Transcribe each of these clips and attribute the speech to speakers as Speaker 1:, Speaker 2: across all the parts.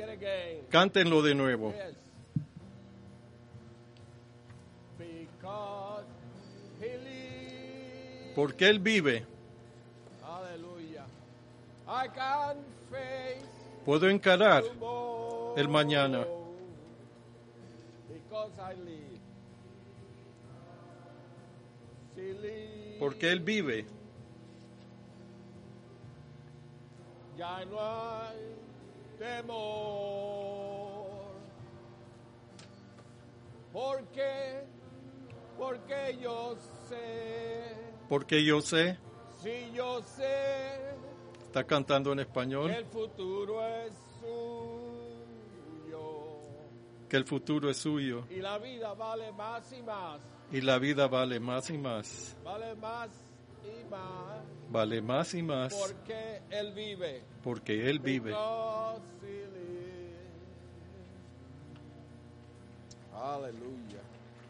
Speaker 1: it again.
Speaker 2: Cántenlo de nuevo.
Speaker 1: Yes. Because he lives.
Speaker 2: Porque Él vive.
Speaker 1: Hallelujah. I can face
Speaker 2: Puedo encarar
Speaker 1: tomorrow.
Speaker 2: el mañana.
Speaker 1: Because I live. She lives.
Speaker 2: Porque Él vive.
Speaker 1: Ya no hay temor. ¿Por qué? Porque yo sé.
Speaker 2: Porque yo sé.
Speaker 1: Si yo sé
Speaker 2: Está cantando en
Speaker 1: que
Speaker 2: español.
Speaker 1: el futuro es suyo.
Speaker 2: Que el futuro es suyo.
Speaker 1: Y la vida vale más y más.
Speaker 2: Y la vida vale más y más.
Speaker 1: Vale más y más.
Speaker 2: Vale más y más.
Speaker 1: Porque Él vive.
Speaker 2: Porque Él vive.
Speaker 1: Because he lives. Aleluya.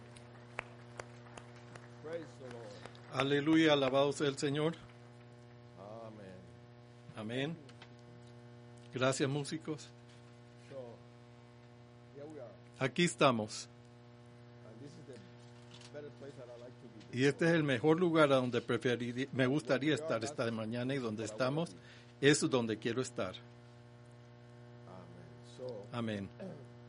Speaker 1: Praise the Lord.
Speaker 2: Aleluya, alabado sea el Señor.
Speaker 1: Amen.
Speaker 2: Amén. Gracias, músicos.
Speaker 1: So, here we are.
Speaker 2: Aquí estamos.
Speaker 1: And this is the better place that I like to be.
Speaker 2: Y este es el mejor lugar a donde me gustaría estar esta mañana y donde estamos. Es donde quiero estar.
Speaker 1: Amen. So,
Speaker 2: Amén.
Speaker 1: I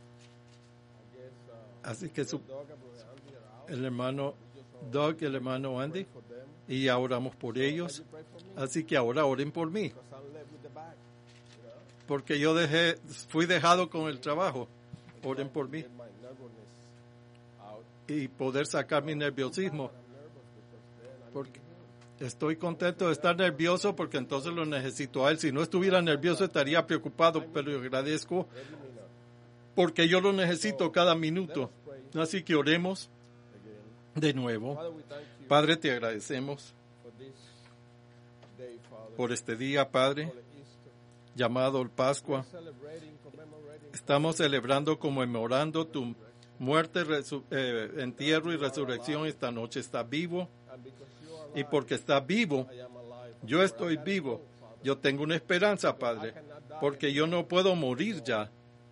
Speaker 1: guess
Speaker 2: Así que
Speaker 1: Brother Doug and Brother Andy are out.
Speaker 2: el hermano Doug y el hermano Andy,
Speaker 1: For them.
Speaker 2: y ya oramos por ellos.
Speaker 1: You pray for me?
Speaker 2: Así que ahora oren por mí,
Speaker 1: Because I'm left with the bag. You know?
Speaker 2: porque yo fui dejado con el trabajo. Oren por mí
Speaker 1: Get my nervousness out.
Speaker 2: y poder sacar mi nerviosismo,
Speaker 1: I'm nervous because then I
Speaker 2: porque estoy contento de estar nervioso porque entonces lo necesito a él. Si no estuviera nervioso estaría preocupado, pero yo agradezco
Speaker 1: let me know.
Speaker 2: porque yo lo necesito cada minuto. Así que oremos
Speaker 1: Again.
Speaker 2: de nuevo.
Speaker 1: Father, we thank you
Speaker 2: Padre, te agradecemos
Speaker 1: for this day, Father.
Speaker 2: por este día, Padre,
Speaker 1: For the Easter.
Speaker 2: llamado el Pascua.
Speaker 1: Celebrating, commemorating.
Speaker 2: Estamos celebrando, conmemorando tu muerte, entierro y resurrección. Esta noche está vivo,
Speaker 1: And because you are
Speaker 2: y
Speaker 1: alive,
Speaker 2: porque está vivo,
Speaker 1: I am alive.
Speaker 2: yo estoy vivo. Yo tengo una esperanza, Padre, porque yo no puedo morir ya.
Speaker 1: We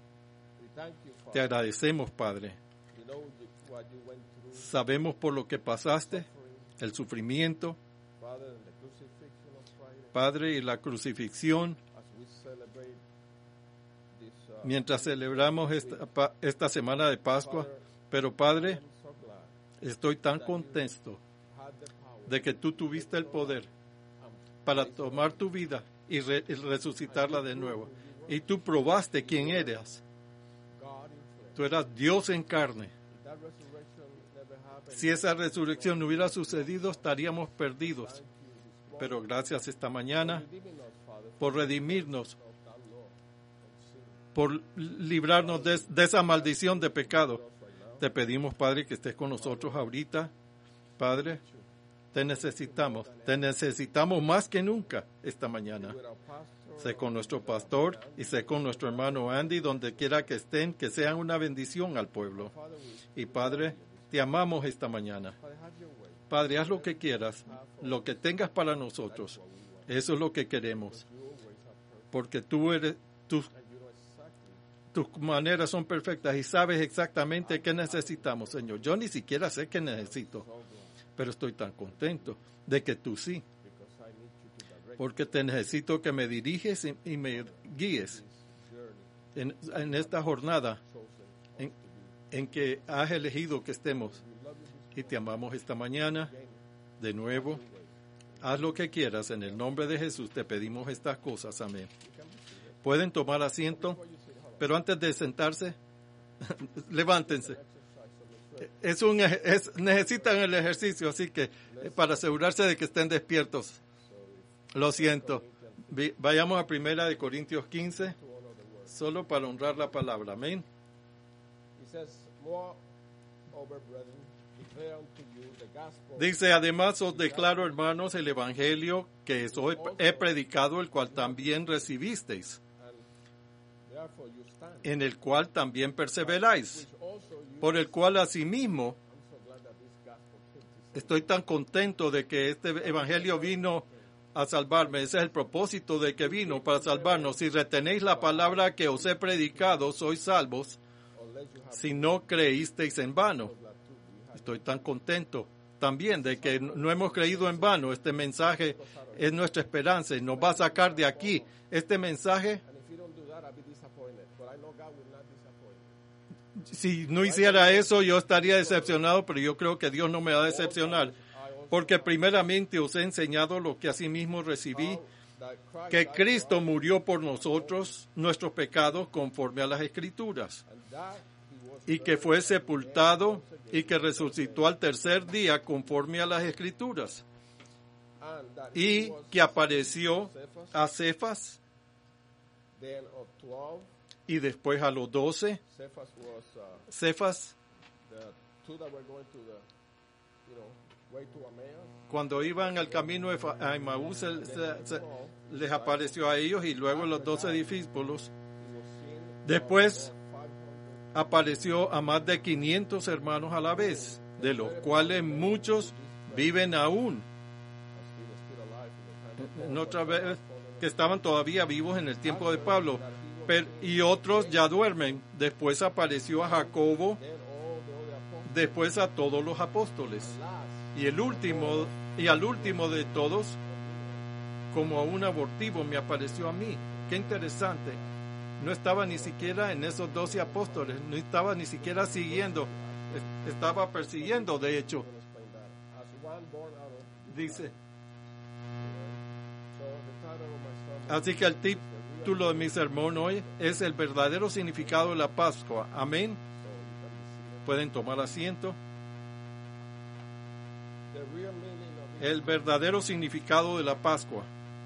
Speaker 1: thank you,
Speaker 2: Te
Speaker 1: Father.
Speaker 2: agradecemos, Padre.
Speaker 1: We know what you went through,
Speaker 2: Sabemos por lo que pasaste,
Speaker 1: suffering,
Speaker 2: el sufrimiento,
Speaker 1: Father, and the crucifixion of Friday.
Speaker 2: Padre, y la crucifixión,
Speaker 1: As we celebrate this,
Speaker 2: mientras celebramos esta semana de Pascua. Pero, Padre,
Speaker 1: I'm so glad
Speaker 2: estoy tan contento
Speaker 1: had the power
Speaker 2: de que tú tuviste el poder para tomar tu vida y resucitarla de nuevo. Y tú probaste quién eras.
Speaker 1: God in flesh.
Speaker 2: Tú eras Dios en carne.
Speaker 1: If that resurrection never happened,
Speaker 2: Si esa resurrección no hubiera sucedido, estaríamos perdidos.
Speaker 1: thank you this morning
Speaker 2: Pero gracias esta mañana
Speaker 1: for redeeming us, Father,
Speaker 2: por redimirnos,
Speaker 1: of that law and sin.
Speaker 2: por librarnos de esa maldición de pecado.
Speaker 1: Us right now.
Speaker 2: Te pedimos, Padre, que estés con nosotros ahorita. Padre, te necesitamos más que nunca esta mañana.
Speaker 1: With our pastor,
Speaker 2: Sé con nuestro pastor y sé con nuestro hermano Andy, donde quiera que estén, que sean una bendición al pueblo.
Speaker 1: Father, we
Speaker 2: Y Padre, te amamos esta mañana.
Speaker 1: Father, have your way.
Speaker 2: Padre, haz lo que quieras, lo que tengas para nosotros. Eso es lo que queremos.
Speaker 1: You always have purpose,
Speaker 2: Porque tú eres,
Speaker 1: and you know exactly
Speaker 2: tus maneras son perfectas y sabes exactamente qué necesitamos, Señor. Yo ni siquiera sé qué necesito,
Speaker 1: so glad
Speaker 2: pero estoy tan contento de que tú sí.
Speaker 1: because I need you to direct
Speaker 2: Porque te necesito que me diriges y me guíes
Speaker 1: this journey
Speaker 2: en esta jornada
Speaker 1: chosen
Speaker 2: en que has elegido que estemos.
Speaker 1: We love you this
Speaker 2: Y te amamos esta mañana
Speaker 1: again.
Speaker 2: de nuevo.
Speaker 1: Way.
Speaker 2: Haz lo que quieras. En el nombre de Jesús te pedimos estas cosas. Amén.
Speaker 1: You can be seated.
Speaker 2: Pueden tomar asiento,
Speaker 1: Before you sit, hold on.
Speaker 2: pero antes de sentarse, levántense.
Speaker 1: Exercise of the sweat.
Speaker 2: Necesitan el ejercicio, así que para asegurarse de que estén despiertos. Lo siento. Vayamos a 1 Corintios 15,
Speaker 1: To honor the word.
Speaker 2: solo para honrar la palabra. Amén.
Speaker 1: He says, moreover, brethren, declare unto you the gospel.
Speaker 2: Dice, además os declaro, hermanos, el evangelio que os he predicado, el cual también recibisteis,
Speaker 1: And therefore you stand.
Speaker 2: en el cual también perseveráis,
Speaker 1: Which also you.
Speaker 2: por el cual asimismo
Speaker 1: I'm so glad that this gospel came to save.
Speaker 2: estoy tan contento de que este evangelio vino a salvarme. Ese es el propósito de que vino, para salvarnos. Si retenéis la palabra que os he predicado, sois salvos,
Speaker 1: unless you have
Speaker 2: si no creísteis en vano.
Speaker 1: that too. You have
Speaker 2: Estoy tan contento también de que no hemos creído en vano. Este mensaje es nuestra esperanza y nos va a sacar de aquí. Este mensaje,
Speaker 1: and if you don't do that, I'll be disappointed. But I know God will not disappoint.
Speaker 2: si no hiciera eso, yo estaría decepcionado, pero yo creo que Dios no me va a decepcionar. Porque primeramente os he enseñado lo que asimismo recibí, que Cristo murió por nosotros, nuestros pecados, conforme a las Escrituras, y que fue sepultado y que resucitó al tercer día, conforme a las Escrituras, y que apareció a Cefas
Speaker 1: Then of 12,
Speaker 2: y después a los 12.
Speaker 1: Cephas was
Speaker 2: Cefas,
Speaker 1: the two that were going to the, way to Emmaus.
Speaker 2: cuando iban al camino a Emaús, les apareció a ellos y luego los 12 discípulos.
Speaker 1: He was seen
Speaker 2: Después
Speaker 1: 500
Speaker 2: apareció a más de 500 hermanos a la vez, de los cuales muchos viven aún.
Speaker 1: as he was still alive in the time of
Speaker 2: En otra vez, que estaban todavía vivos en el tiempo de Pablo, y otros ya duermen. Después apareció a Jacobo,
Speaker 1: then all the other apostles.
Speaker 2: después a todos los apóstoles.
Speaker 1: Last,
Speaker 2: Y al último de todos, como a un abortivo, me apareció a mí. Qué interesante. No estaba ni siquiera en esos 12 apóstoles, no estaba ni siquiera siguiendo, estaba persiguiendo, de hecho.
Speaker 1: I'm going to explain that. As one born out of,
Speaker 2: Dice,
Speaker 1: so the title of my sermon
Speaker 2: así que el título de mi sermón hoy es el verdadero significado de la Pascua. Amén. Pueden tomar asiento.
Speaker 1: the real meaning of it.
Speaker 2: El verdadero significado de la Pascua.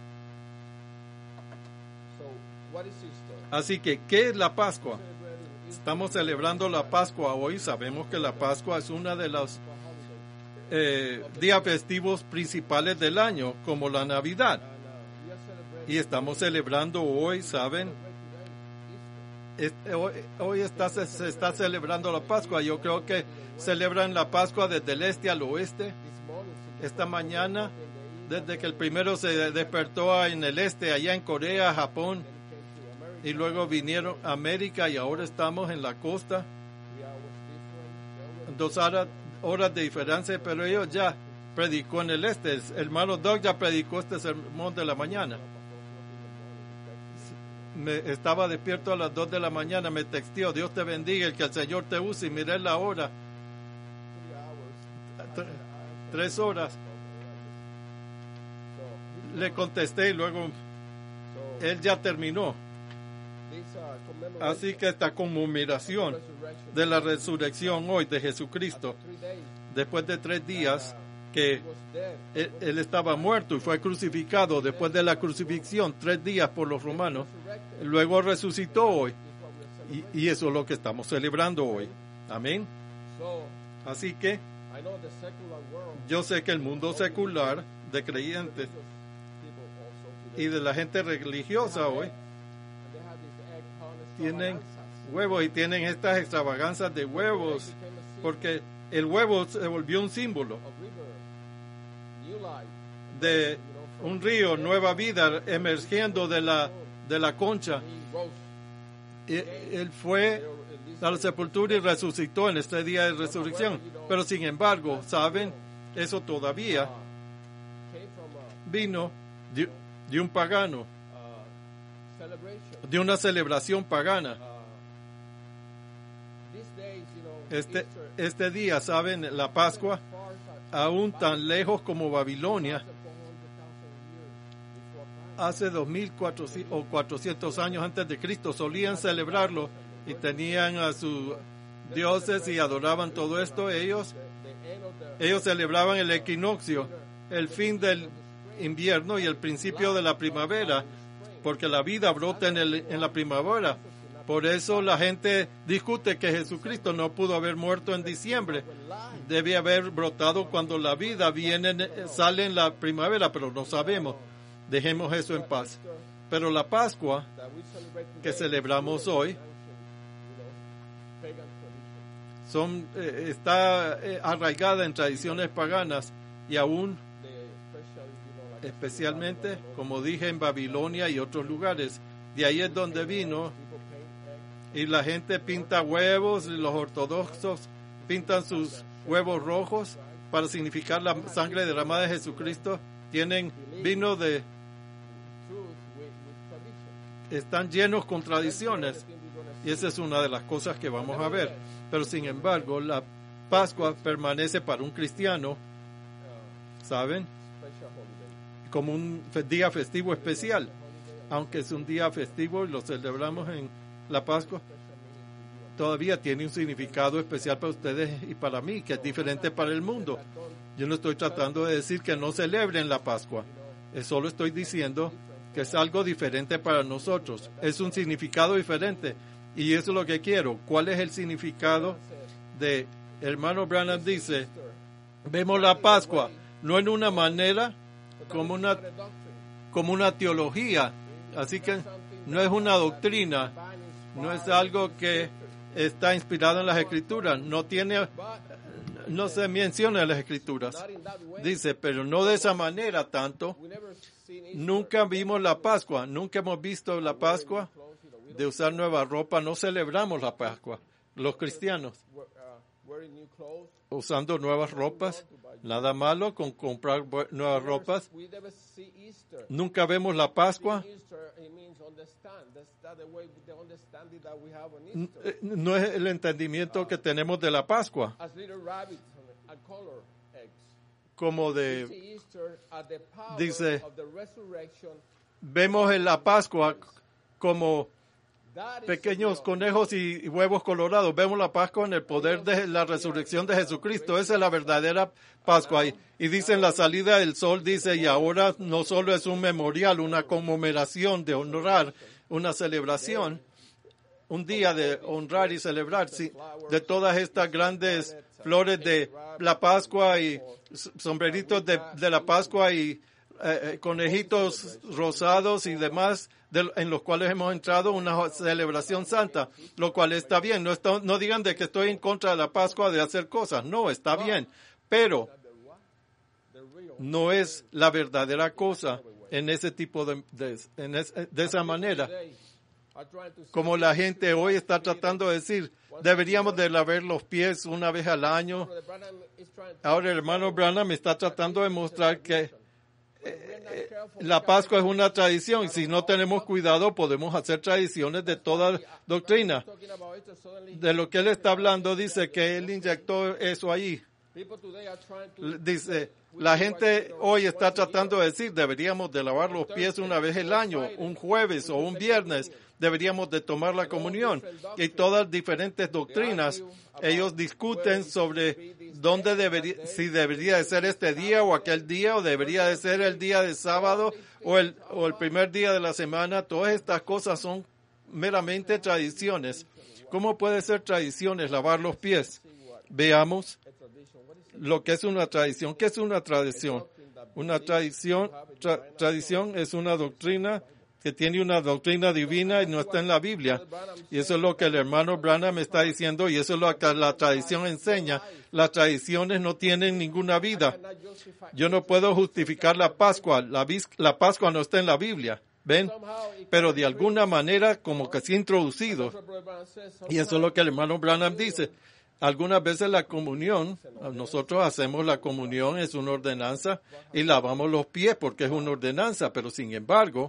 Speaker 1: So what is Easter?
Speaker 2: Así que, ¿qué es la Pascua?
Speaker 1: Celebrating Easter
Speaker 2: Estamos celebrando la Pascua hoy. Sabemos que la Pascua es una de los días festivos principales del año, como la Navidad.
Speaker 1: and we are celebrating
Speaker 2: Y estamos celebrando hoy, ¿saben? Hoy se está celebrando la Pascua. Yo creo que celebran la Pascua desde el este al oeste.
Speaker 1: this morning.
Speaker 2: Esta mañana, desde que el primero se despertó en el este, allá en Corea, Japón, y luego vinieron a América y ahora estamos en la costa. 2 horas de diferencia, pero ellos ya predicó en el este. El hermano Doug ya predicó este sermón de la mañana. Estaba despierto a las 2 de la mañana, me texteó, Dios te bendiga, el que el Señor te use, y miré la hora, 3 horas. Le contesté y luego él ya terminó. Así que esta conmemoración de la resurrección hoy de Jesucristo, después de 3 días que él estaba muerto y fue crucificado, después de la crucifixión, 3 días por los romanos, luego resucitó hoy. Y eso es lo que estamos celebrando hoy. Amén. Así que yo sé que el mundo secular de creyentes y de la gente religiosa hoy tienen huevos y tienen estas extravaganzas de huevos, porque el huevo se volvió un símbolo de un río, nueva vida emergiendo de la concha. Él fue a la sepultura y resucitó en este día de resurrección. Pero sin embargo, ¿saben? Eso todavía vino de un pagano, de una celebración pagana. Este día, ¿saben? La Pascua, aún tan lejos como Babilonia, hace 2.400 o 400 años antes de Cristo, solían celebrarlo y tenían a sus dioses y adoraban todo esto. Ellos celebraban el equinoccio, el fin del invierno y el principio de la primavera, porque la vida brota en la primavera. Por eso la gente discute que Jesucristo no pudo haber muerto en diciembre. Debe haber brotado cuando la vida sale en la primavera, pero no sabemos. Dejemos eso en paz. Pero la Pascua que celebramos hoy está arraigada en tradiciones paganas y aún especialmente, como dije, en Babilonia y otros lugares. De ahí es donde vino, y la gente pinta huevos, y los ortodoxos pintan sus huevos rojos para significar la sangre derramada de Jesucristo. Tienen vino de... Están llenos con tradiciones, y esa es una de las cosas que vamos a ver. Pero sin embargo, la Pascua permanece para un cristiano, ¿saben? Como un día festivo especial. Aunque es un día festivo y lo celebramos en la Pascua, todavía tiene un significado especial para ustedes y para mí, que es diferente para el mundo. Yo no estoy tratando de decir que no celebren la Pascua. Solo estoy diciendo que es algo diferente para nosotros. Es un significado diferente. Y eso es lo que quiero. ¿Cuál es el significado de... Hermano Branham dice, vemos la Pascua no en una manera como una teología, así que no es una doctrina, no es algo que está inspirado en las Escrituras, no se menciona en las Escrituras. Dice, pero no de esa manera tanto. Nunca vimos la Pascua, nunca hemos visto la Pascua de usar nueva ropa, no celebramos la Pascua, los cristianos. Usando nuevas ropas, nada malo con comprar nuevas ropas. Nunca vemos la Pascua. No es el entendimiento que tenemos de la Pascua. Como dice, vemos en la Pascua como pequeños conejos y huevos colorados. Vemos la Pascua en el poder de la resurrección de Jesucristo. Esa es la verdadera Pascua. Y dice en la salida del sol, dice, y ahora no solo es un memorial, una conmemoración de honrar, una celebración, un día de honrar y celebrar, sí, de todas estas grandes flores de la Pascua y sombreritos de la Pascua y conejitos rosados y demás, en los cuales hemos entrado una celebración santa, lo cual está bien. No digan de que estoy en contra de la Pascua, de hacer cosas. No, está bien, pero no es la verdadera cosa en ese tipo de esa manera. Como la gente hoy está tratando de decir, deberíamos de lavar los pies una vez al año. Ahora el hermano Branham me está tratando de mostrar que la Pascua es una tradición y si no tenemos cuidado podemos hacer tradiciones de toda doctrina. De lo que él está hablando, dice que él inyectó eso allí. Dice, la gente hoy está tratando de decir, deberíamos de lavar los pies una vez al año, un jueves o un viernes, deberíamos de tomar la comunión. Y todas diferentes doctrinas, ellos discuten sobre si debería de ser este día o aquel día, o debería de ser el día de sábado o el primer día de la semana. Todas estas cosas son meramente tradiciones. ¿Cómo puede ser tradiciones lavar los pies? Veamos lo que es una tradición. ¿Qué es una tradición? Una tradición es una doctrina que tiene una doctrina divina y no está en la Biblia. Y eso es lo que el hermano Branham está diciendo y eso es lo que la tradición enseña. Las tradiciones no tienen ninguna vida. Yo no puedo justificar la Pascua. La Pascua no está en la Biblia. ¿Ven? Pero de alguna manera como que se ha introducido. Y eso es lo que el hermano Branham dice. Algunas veces la comunión, nosotros hacemos la comunión, es una ordenanza, y lavamos los pies porque es una ordenanza, pero sin embargo,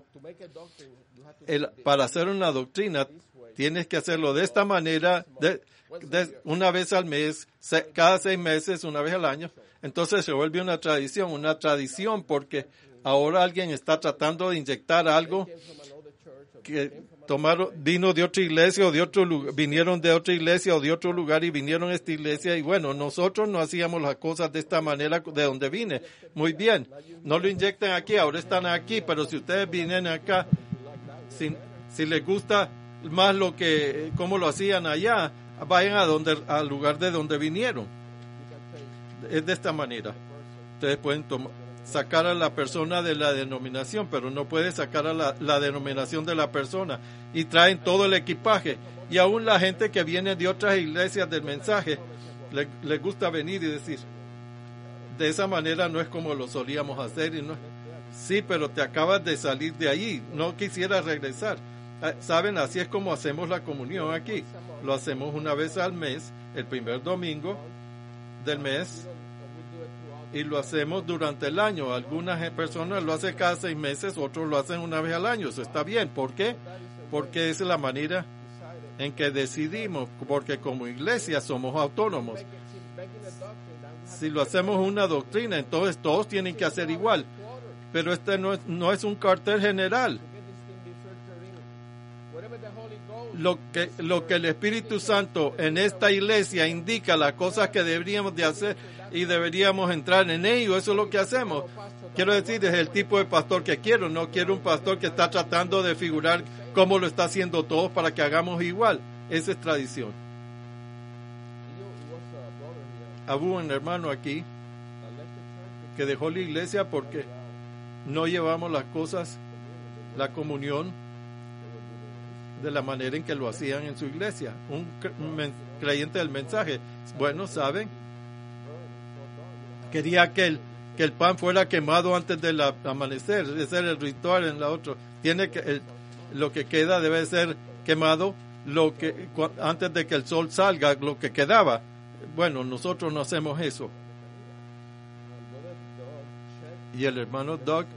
Speaker 2: para hacer una doctrina, tienes que hacerlo de esta manera, una vez al mes, cada 6 meses, una vez al año. Entonces se vuelve una tradición porque ahora alguien está tratando de inyectar algo que vino de otra iglesia o de otro lugar, vinieron de otra iglesia o de otro lugar y vinieron a esta iglesia y bueno, nosotros no hacíamos las cosas de esta manera de donde vine. Muy bien, no lo inyecten aquí, ahora están aquí, pero si ustedes vienen acá, si les gusta más cómo lo hacían allá, vayan al lugar de donde vinieron. Es de esta manera. Ustedes pueden sacar a la persona de la denominación, pero no puede sacar a la denominación de la persona. Y traen todo el equipaje. Y aún la gente que viene de otras iglesias del mensaje, le gusta venir y decir, de esa manera no es como lo solíamos hacer. Y no, Sí, pero te acabas de salir de allí. No quisieras regresar. ¿Saben? Así es como hacemos la comunión aquí. Lo hacemos una vez al mes, el primer domingo del mes, y lo hacemos durante el año. Algunas personas lo hacen cada 6 meses, otros lo hacen una vez al año. Eso está bien. ¿Por qué? Porque esa es la manera en que decidimos, porque como iglesia somos autónomos. Si lo hacemos una doctrina, entonces todos tienen que hacer igual. Pero este no es un cartel general. Lo que el Espíritu Santo en esta iglesia indica, las cosas que deberíamos de hacer y deberíamos entrar en ello, eso es lo que hacemos. Quiero decir, es el tipo de pastor que quiero. No quiero un pastor que está tratando de figurar cómo lo está haciendo todos para que hagamos igual. Esa es tradición. Hubo un hermano aquí que dejó la iglesia porque no llevamos las cosas, la comunión, de la manera en que lo hacían en su iglesia. Un creyente del mensaje. Bueno, ¿saben? Quería que el pan fuera quemado antes del amanecer. Ese era el ritual en la otra. Lo que queda debe ser quemado antes de que el sol salga, lo que quedaba. Bueno, nosotros no hacemos eso. Y el hermano Doug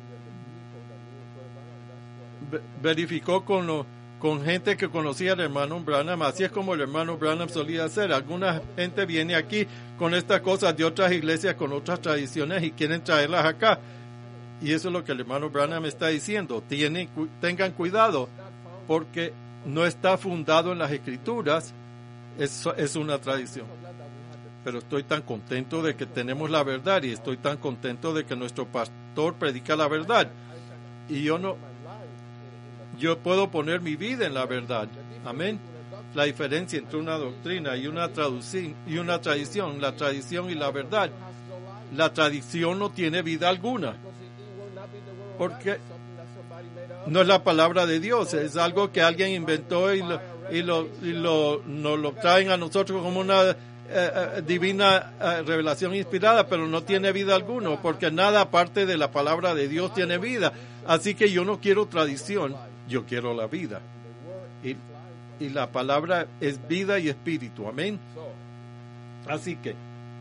Speaker 2: verificó con gente que conocía al hermano Branham. Así es como el hermano Branham solía hacer. Alguna gente viene aquí con estas cosas de otras iglesias, con otras tradiciones, y quieren traerlas acá. Y eso es lo que el hermano Branham está diciendo. Tengan cuidado, porque no está fundado en las Escrituras. Es una tradición. Pero estoy tan contento de que tenemos la verdad, y estoy tan contento de que nuestro pastor predica la verdad. Y yo puedo poner mi vida en la verdad. Amén. La diferencia entre una doctrina y una tradición, la tradición y la verdad. La tradición no tiene vida alguna, porque no es la palabra de Dios, es algo que alguien inventó y nos lo traen a nosotros como una divina revelación inspirada, pero no tiene vida alguna, porque nada aparte de la palabra de Dios tiene vida. Así que yo no quiero tradición, yo quiero la vida. Y la palabra es vida y espíritu. Amén. Así que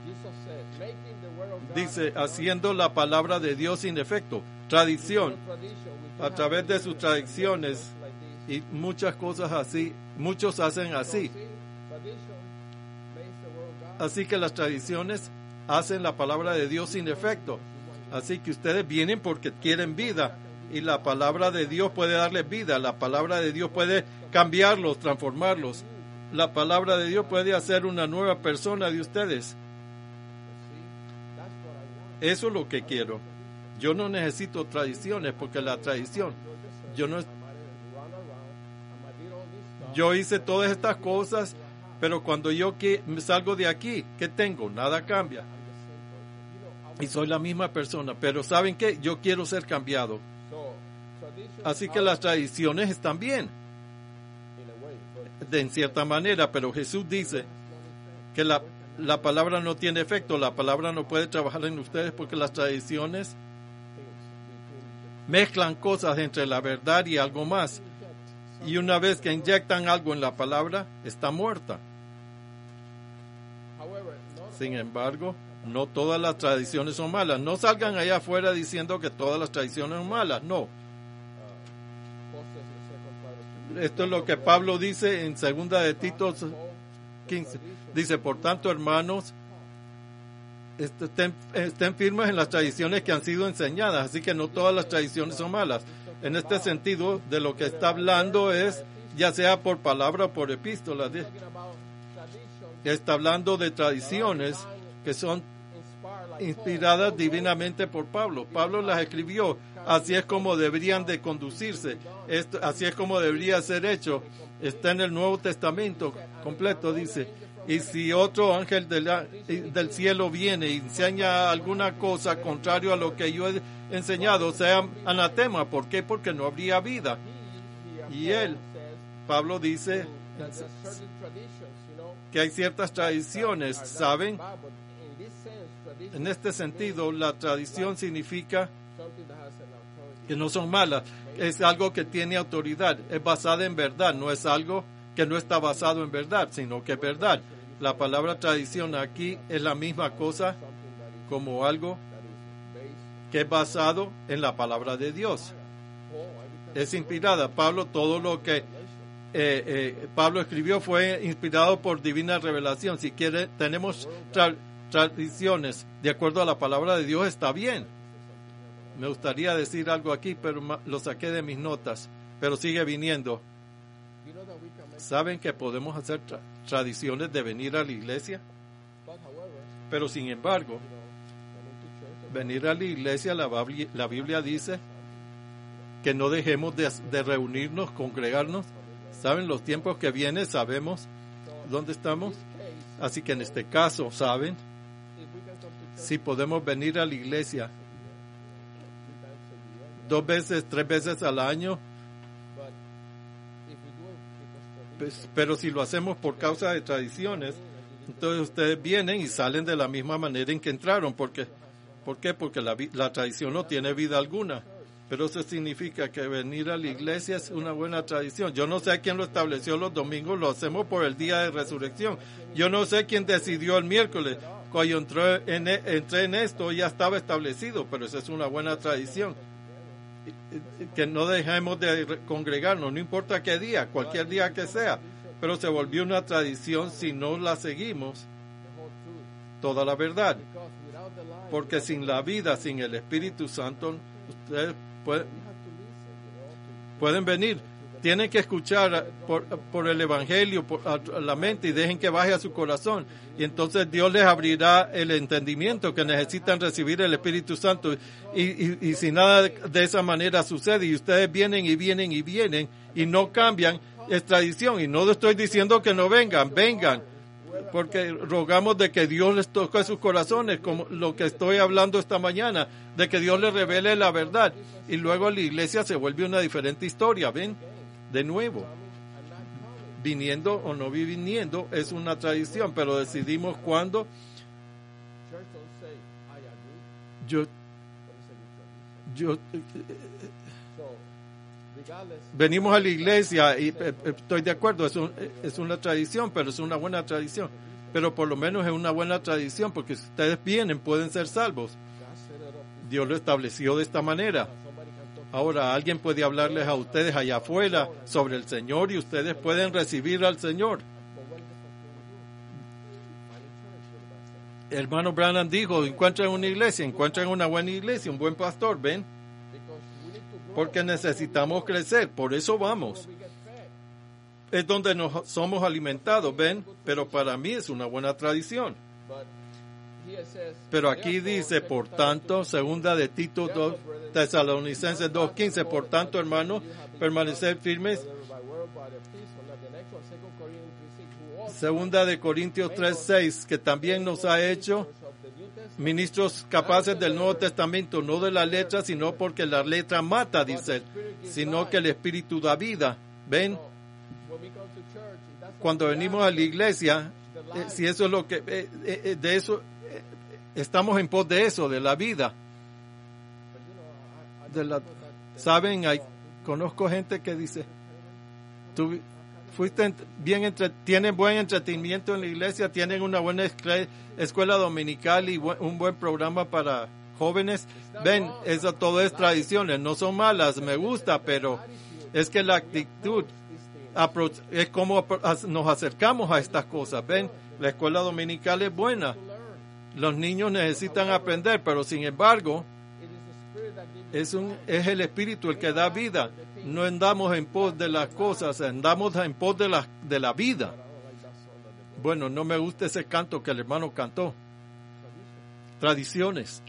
Speaker 2: dice, haciendo la palabra de Dios sin efecto. Tradición, a través de sus tradiciones y muchas cosas así, muchos hacen así. Así que las tradiciones hacen la palabra de Dios sin efecto. Así que ustedes vienen porque quieren vida, y la palabra de Dios puede darles vida. La palabra de Dios puede cambiarlos, transformarlos. La palabra de Dios puede hacer una nueva persona de ustedes. Eso es lo que quiero. Yo no necesito tradiciones, porque la tradición, yo hice todas estas cosas, pero cuando yo salgo de aquí, ¿qué tengo? Nada cambia. Y soy la misma persona, pero ¿saben qué? Yo quiero ser cambiado. Así que las tradiciones están bien, en cierta manera, pero Jesús dice que la palabra no tiene efecto, la palabra no puede trabajar en ustedes, porque las tradiciones mezclan cosas entre la verdad y algo más. Y una vez que inyectan algo en la palabra, está muerta. Sin embargo, no todas las tradiciones son malas. No salgan allá afuera diciendo que todas las tradiciones son malas. No. Esto es lo que Pablo dice en 2 de Tito 15. Dice, por tanto, hermanos, estén firmes en las tradiciones que han sido enseñadas. Así que no todas las tradiciones son malas. En este sentido, de lo que está hablando es, ya sea por palabra o por epístola, está hablando de tradiciones que son inspiradas divinamente por Pablo. Pablo las escribió. Así es como deberían de conducirse. Así es como debería ser hecho. Está en el Nuevo Testamento completo, dice. Y si otro ángel del cielo viene y enseña alguna cosa contrario a lo que yo he enseñado, sea anatema. ¿Por qué? Porque no habría vida. Y Pablo dice que hay ciertas tradiciones, ¿saben? En este sentido, la tradición significa que no son malas, es algo que tiene autoridad, es basada en verdad, no es algo que no está basado en verdad, sino que es verdad. La palabra tradición aquí es la misma cosa como algo que es basado en la palabra de Dios. Es inspirada. Pablo, todo lo que Pablo escribió fue inspirado por divina revelación. Si quiere, tenemos tradiciones de acuerdo a la palabra de Dios, está bien. Me gustaría decir algo aquí, pero lo saqué de mis notas, pero sigue viniendo. ¿Saben que podemos hacer tradiciones de venir a la iglesia? Pero sin embargo, venir a la iglesia, la Biblia dice que no dejemos de reunirnos, congregarnos. ¿Saben los tiempos que vienen? Sabemos dónde estamos. Así que en este caso, ¿saben? Si podemos venir a la iglesia 2 veces, 3 veces al año, pero si lo hacemos por causa de tradiciones, entonces ustedes vienen y salen de la misma manera en que entraron. ¿Por qué? Porque la tradición no tiene vida alguna. Pero eso significa que venir a la iglesia es una buena tradición. Yo no sé quién lo estableció los domingos, lo hacemos por el día de resurrección. Yo no sé quién decidió el miércoles. Cuando entré en esto ya estaba establecido, pero esa es una buena tradición. Que no dejemos de congregarnos, no importa qué día, cualquier día que sea, pero se volvió una tradición si no la seguimos, toda la verdad. Porque sin la vida, sin el Espíritu Santo, ustedes pueden venir, tienen que escuchar por el Evangelio, a la mente, y dejen que baje a su corazón, y entonces Dios les abrirá el entendimiento que necesitan recibir el Espíritu Santo, y si nada de esa manera sucede, y ustedes vienen y vienen y vienen, y no cambian, es tradición, y no estoy diciendo que no vengan, porque rogamos de que Dios les toque sus corazones, como lo que estoy hablando esta mañana, de que Dios les revele la verdad, y luego la iglesia se vuelve una diferente historia, ¿ven? De nuevo, viniendo o no viniendo es una tradición, pero decidimos cuándo. Venimos a la iglesia y estoy de acuerdo, es una tradición, pero es una buena tradición. Pero por lo menos es una buena tradición, porque si ustedes vienen pueden ser salvos. Dios lo estableció de esta manera. Ahora alguien puede hablarles a ustedes allá afuera sobre el Señor y ustedes pueden recibir al Señor. El hermano Branham dijo, encuentren una iglesia, encuentren una buena iglesia, un buen pastor, ¿ven? Porque necesitamos crecer, por eso vamos. Es donde nos somos alimentados, ¿ven? Pero para mí es una buena tradición. Pero aquí dice, por tanto, segunda de Tito 2, Tesalonicenses 2:15, por tanto, hermanos, permanecer firmes. Segunda de Corintios 3:6, que también nos ha hecho ministros capaces del Nuevo Testamento, no de la letra, sino porque la letra mata, dice, sino que el Espíritu da vida. ¿Ven? Cuando venimos a la iglesia, si eso es lo que, de eso, estamos en pos de eso, de la vida. ¿Saben? Conozco gente que dice, tú fuiste bien, tienen buen entretenimiento en la iglesia, tienen una buena escuela dominical y un buen programa para jóvenes. Ven, eso todo es tradiciones, no son malas, me gusta, pero es que la actitud es como nos acercamos a estas cosas. Ven, la escuela dominical es buena, los niños necesitan aprender, pero sin embargo es el Espíritu el que da vida. No andamos en pos de las cosas, andamos en pos de la vida. Bueno, no me gusta ese canto que el hermano cantó. Tradiciones.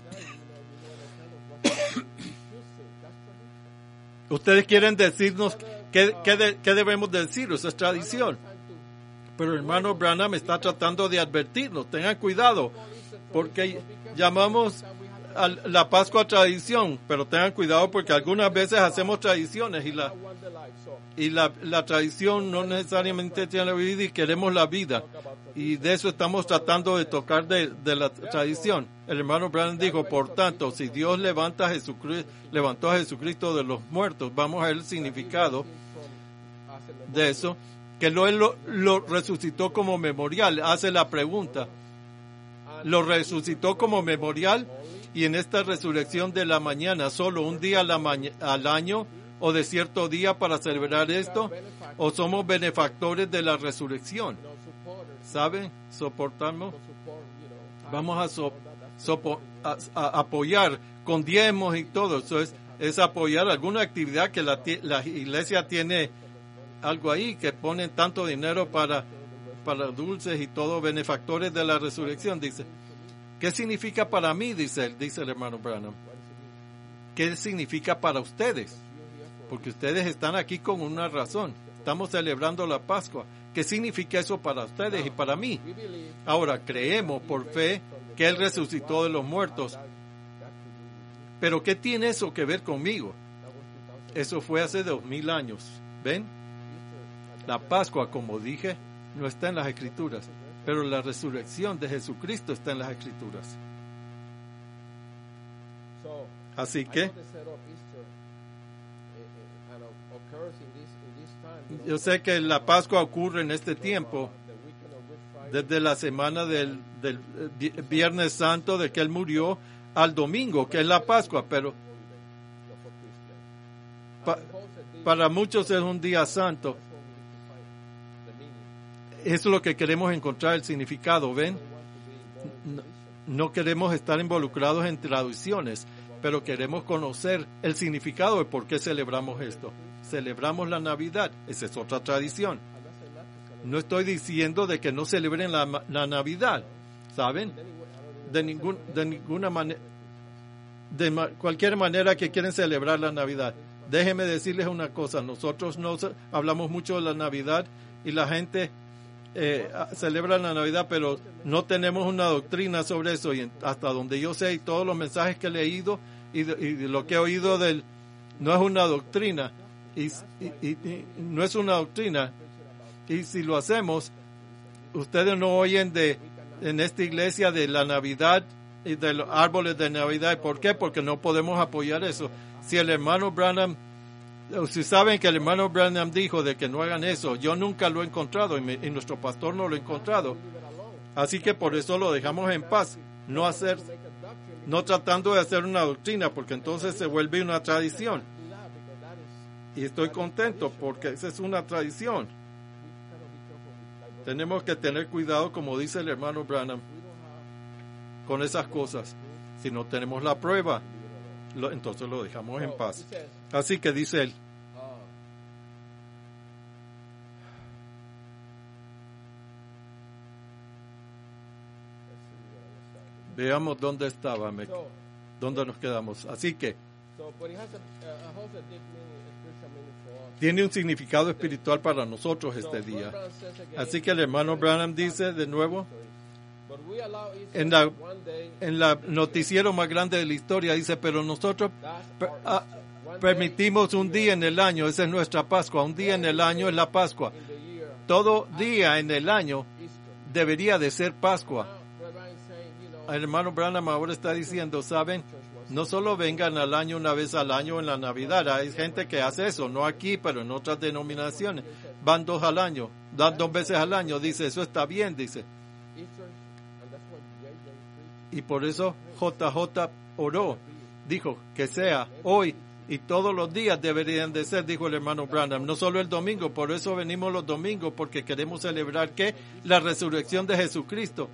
Speaker 2: Ustedes quieren decirnos qué debemos decir, eso es tradición. Pero el hermano Branham está tratando de advertirnos, tengan cuidado, porque llamamos la Pascua tradición, pero tengan cuidado porque algunas veces hacemos tradiciones y la tradición no necesariamente tiene la vida y queremos la vida. Y de eso estamos tratando de tocar de la tradición. El hermano Branham dijo, por tanto, si Dios levantó a Jesucristo de los muertos, vamos a ver el significado de eso, que Él lo resucitó como memorial. Hace la pregunta, lo resucitó como memorial, y en esta resurrección de la mañana, solo un día al año o de cierto día para celebrar esto, o somos benefactores de la resurrección. ¿Saben? Soportamos. Vamos a apoyar con diezmos y todo. Eso es apoyar alguna actividad que la iglesia tiene algo ahí, que ponen tanto dinero para dulces y todo, benefactores de la resurrección. Dice, ¿qué significa para mí? Dice el hermano Branham. ¿Qué significa para ustedes? Porque ustedes están aquí con una razón. Estamos celebrando la Pascua. ¿Qué significa eso para ustedes y para mí? Ahora, creemos por fe que Él resucitó de los muertos. Pero ¿qué tiene eso que ver conmigo? Eso fue hace 2000 años. ¿Ven? La Pascua, como dije, no está en las Escrituras, pero la resurrección de Jesucristo está en las Escrituras. Así que yo sé que la Pascua ocurre en este tiempo, desde la semana del Viernes Santo, de que Él murió, al domingo, que es la Pascua, pero para muchos es un día santo. Eso es lo que queremos encontrar, el significado, ¿ven? No queremos estar involucrados en traducciones, pero queremos conocer el significado de por qué celebramos esto. Celebramos la Navidad, esa es otra tradición. No estoy diciendo de que no celebren la Navidad, ¿saben? De ninguna manera, cualquier manera que quieren celebrar la Navidad. Déjenme decirles una cosa, nosotros no hablamos mucho de la Navidad y la gente celebra la Navidad, pero no tenemos una doctrina sobre eso, y hasta donde yo sé y todos los mensajes que he leído y lo que he oído no es una doctrina. Y no es una doctrina, y si lo hacemos, ustedes no oyen en esta iglesia de la Navidad y de los árboles de Navidad. ¿Por qué? Porque no podemos apoyar eso. Si el hermano Branham, si saben que el hermano Branham dijo de que no hagan eso, yo nunca lo he encontrado y nuestro pastor no lo ha encontrado, así que por eso lo dejamos en paz, no tratando de hacer una doctrina, porque entonces se vuelve una tradición. Y estoy contento porque esa es una tradición. Tenemos que tener cuidado, como dice el hermano Branham, con esas cosas. Si no tenemos la prueba, entonces lo dejamos en paz. Así que dice él, veamos dónde estaba, dónde nos quedamos. Así que tiene un significado espiritual para nosotros este día. Así que el hermano Branham dice de nuevo, en la noticiero más grande de la historia, dice, pero nosotros permitimos un día en el año, esa es nuestra Pascua, un día en el año es la Pascua. Todo día en el año debería de ser Pascua. El hermano Branham ahora está diciendo, ¿saben? No solo vengan al año una vez al año en la Navidad. Hay gente que hace eso, no aquí, pero en otras denominaciones. Van 2 al año, dan 2 veces al año. Dice, eso está bien, dice. Y por eso JJ oró. Dijo que sea hoy y todos los días deberían de ser, dijo el hermano Branham. No solo el domingo, por eso venimos los domingos, porque queremos celebrar, ¿qué? La resurrección de Jesucristo.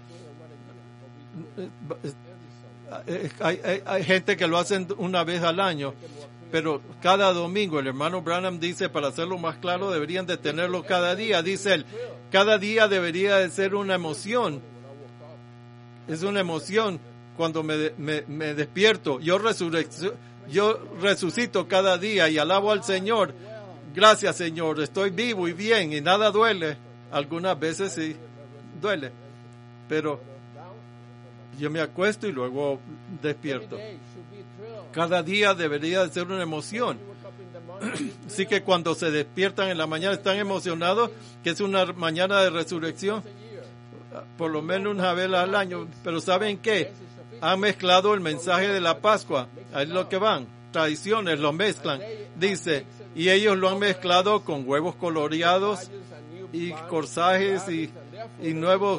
Speaker 2: Hay gente que lo hacen una vez al año, pero cada domingo, el hermano Branham dice, para hacerlo más claro, deberían de tenerlo cada día. Dice él, cada día debería de ser una emoción. Es una emoción cuando me despierto. Yo resucito cada día y alabo al Señor. Gracias, Señor, estoy vivo y bien y nada duele. Algunas veces sí duele, pero Yo me acuesto y luego despierto.
Speaker 1: Every day should be a thrill.
Speaker 2: Cada día debería de ser una emoción.
Speaker 1: You wake up in the morning,
Speaker 2: Así que cuando se despiertan en la mañana están emocionados, que es una mañana de resurrección,
Speaker 1: it's a year.
Speaker 2: por lo menos una vez al año. Pero ¿saben qué? Han mezclado el mensaje de la Pascua. Ahí es lo que van. Tradiciones lo mezclan. Dice, y ellos lo han mezclado con huevos coloreados y corsajes y nuevos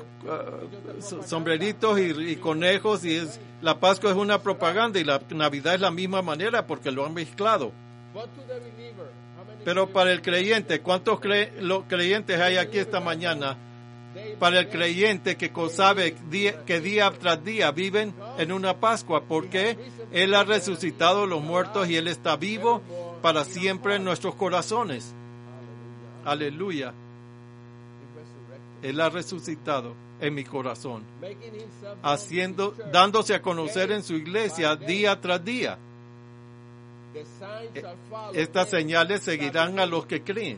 Speaker 2: sombreritos y conejos. Y la Pascua es una propaganda y la Navidad es la misma manera porque lo han mezclado.
Speaker 1: But to the believer, how many
Speaker 2: Pero para el creyente, ¿cuántos creyentes hay aquí esta mañana? Para el creyente que sabe que día tras día viven en una Pascua, porque Él ha resucitado a los muertos y Él está vivo para siempre en nuestros corazones. Aleluya.
Speaker 1: He resurrected,
Speaker 2: Él ha resucitado en mi corazón,
Speaker 1: making himself
Speaker 2: dándose a conocer en su iglesia día tras día.
Speaker 1: the signs shall follow
Speaker 2: Estas
Speaker 1: them
Speaker 2: señales
Speaker 1: that
Speaker 2: seguirán a
Speaker 1: believe.
Speaker 2: los que creen.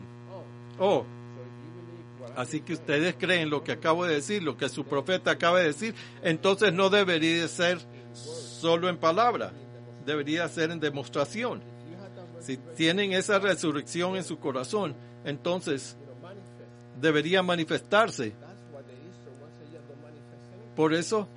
Speaker 1: So
Speaker 2: Oh,
Speaker 1: if you believe what I
Speaker 2: así que ustedes creen lo que acabo de decir, lo que su profeta acaba de decir, entonces no debería de ser solo en palabra, debería ser en demostración.
Speaker 1: you had that
Speaker 2: Si tienen esa resurrección en su corazón, entonces
Speaker 1: manifest.
Speaker 2: debería manifestarse.
Speaker 1: That's why the Easter once a year don't manifest anything.
Speaker 2: Por eso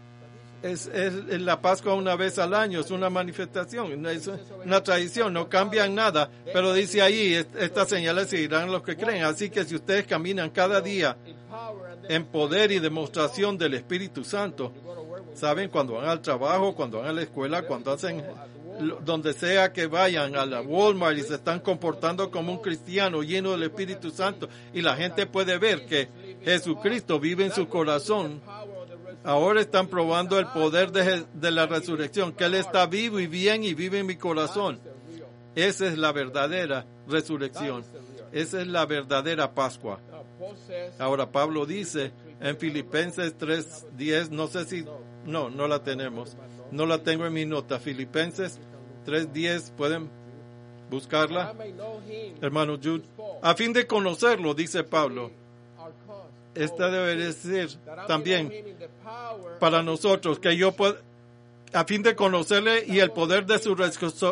Speaker 2: es la Pascua una vez al año, es una manifestación, es una tradición, no cambian nada, pero dice ahí, estas señales seguirán a los que creen. Así que si ustedes caminan cada día
Speaker 1: In power and
Speaker 2: en poder y demostración del Espíritu Santo,
Speaker 1: you go to work with
Speaker 2: saben, cuando van al trabajo, cuando van a la escuela, cuando hacen donde sea que vayan a la Walmart y se están comportando como un cristiano lleno del Espíritu Santo, y la gente puede ver que Jesucristo vive en su corazón.
Speaker 1: power of the resurrection.
Speaker 2: Ahora están probando el poder de la resurrección, que Él está vivo y bien y vive en mi corazón. Esa es la verdadera resurrección. Esa es la verdadera Pascua.
Speaker 1: Now, Paul says,
Speaker 2: Ahora Pablo dice en Filipenses 3:10, no sé si, no la tenemos, no la tengo en mi nota. Filipenses 3:10, pueden buscarla.
Speaker 1: I may know him,
Speaker 2: Hermano Jude, a fin de conocerlo, dice Pablo.
Speaker 1: our cause.
Speaker 2: Esta debe decir
Speaker 1: That I may
Speaker 2: también
Speaker 1: know him in the power
Speaker 2: para nosotros, que yo pueda, a fin de conocerle y el poder de su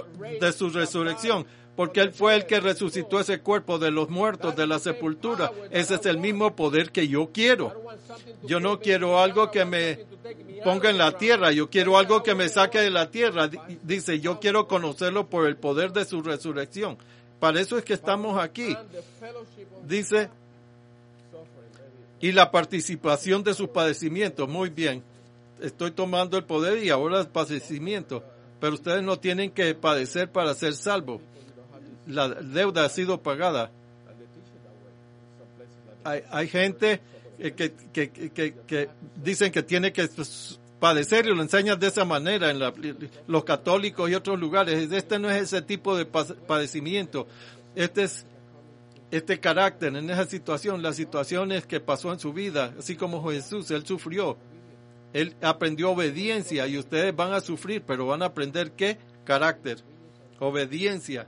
Speaker 2: resurrección, porque Él fue el que resucitó ese cuerpo de los muertos de la sepultura. Ese es el mismo poder que yo
Speaker 1: I
Speaker 2: quiero.
Speaker 1: don't want something to
Speaker 2: Yo no
Speaker 1: take me
Speaker 2: quiero
Speaker 1: down.
Speaker 2: algo que
Speaker 1: I want
Speaker 2: me
Speaker 1: something to take me
Speaker 2: ponga
Speaker 1: out
Speaker 2: en la
Speaker 1: of the
Speaker 2: tierra,
Speaker 1: ground.
Speaker 2: yo quiero algo que me saque de la tierra. Dice, yo quiero conocerlo por el poder de su resurrección. Para eso es que estamos aquí.
Speaker 1: And the fellowship of
Speaker 2: Dice,
Speaker 1: suffering, baby.
Speaker 2: y la participación de sus padecimientos. Muy bien, estoy tomando el poder y ahora el padecimiento. Pero ustedes no tienen que padecer para ser salvos. La deuda ha sido pagada.
Speaker 1: And they teach it that way. Some places like
Speaker 2: Hay gente que dicen que tiene que padecer y lo enseñan de esa manera en los católicos y otros lugares. Este no es ese tipo de padecimiento. Este carácter en esa situación, las situaciones que pasó en su vida, así como Jesús, Él sufrió. Él aprendió obediencia y ustedes van a sufrir, pero van a aprender ¿qué? Carácter, obediencia.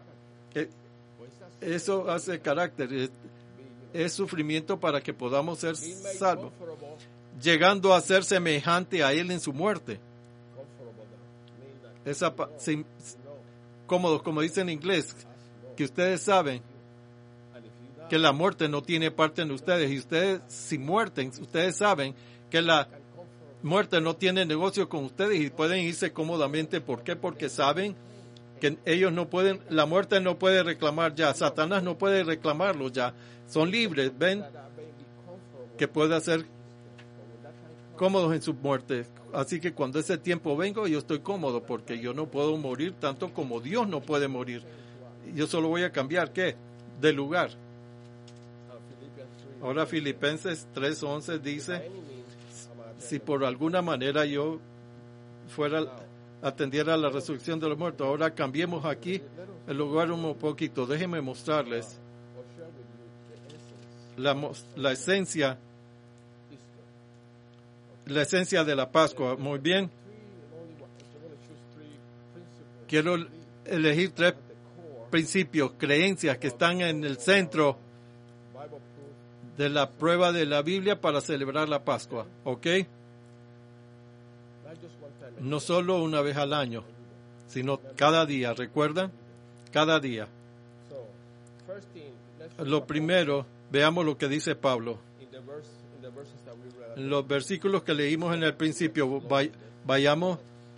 Speaker 2: Eso hace carácter. Es sufrimiento para que podamos ser
Speaker 1: being made
Speaker 2: salvos,
Speaker 1: comfortable,
Speaker 2: llegando a ser semejante a Él en su muerte.
Speaker 1: comfortable now. Mean that
Speaker 2: Cómodos, como dice en inglés, que ustedes saben
Speaker 1: and if you die,
Speaker 2: que la muerte no tiene parte en ustedes, y ustedes si muerten, ustedes saben que la muerte no tiene negocio con ustedes y pueden irse cómodamente. ¿Por qué? Porque saben que ellos no pueden, la muerte no puede reclamar ya, Satanás no puede reclamarlo ya, son libres, ven
Speaker 1: that may be comfortable.
Speaker 2: que puede hacer
Speaker 1: But when that time comes,
Speaker 2: cómodos en su muerte. Así que cuando ese tiempo venga, yo estoy cómodo porque yo no puedo morir tanto como Dios no puede morir. Yo solo voy a cambiar, ¿qué? De lugar.
Speaker 1: Philippians 3,
Speaker 2: Ahora Filipenses 3:11 dice,
Speaker 1: by any means, I'm a
Speaker 2: si por alguna manera yo atendiera a la resurrección de los muertos, ahora cambiemos aquí el lugar un poquito. Déjenme mostrarles
Speaker 1: or share with you the essence
Speaker 2: la esencia,
Speaker 1: Easter.
Speaker 2: la esencia de la Pascua. Muy bien,
Speaker 1: I'm going to choose 3 principles.
Speaker 2: quiero elegir 3
Speaker 1: The core,
Speaker 2: principios, creencias que están en el centro
Speaker 1: Bible proof.
Speaker 2: de la prueba de la Biblia para celebrar la Pascua. ¿Ok? No solo una vez al año, sino cada día. ¿Recuerdan? Cada día. Lo primero, veamos lo que dice Pablo. En los versículos que leímos en el principio, vayamos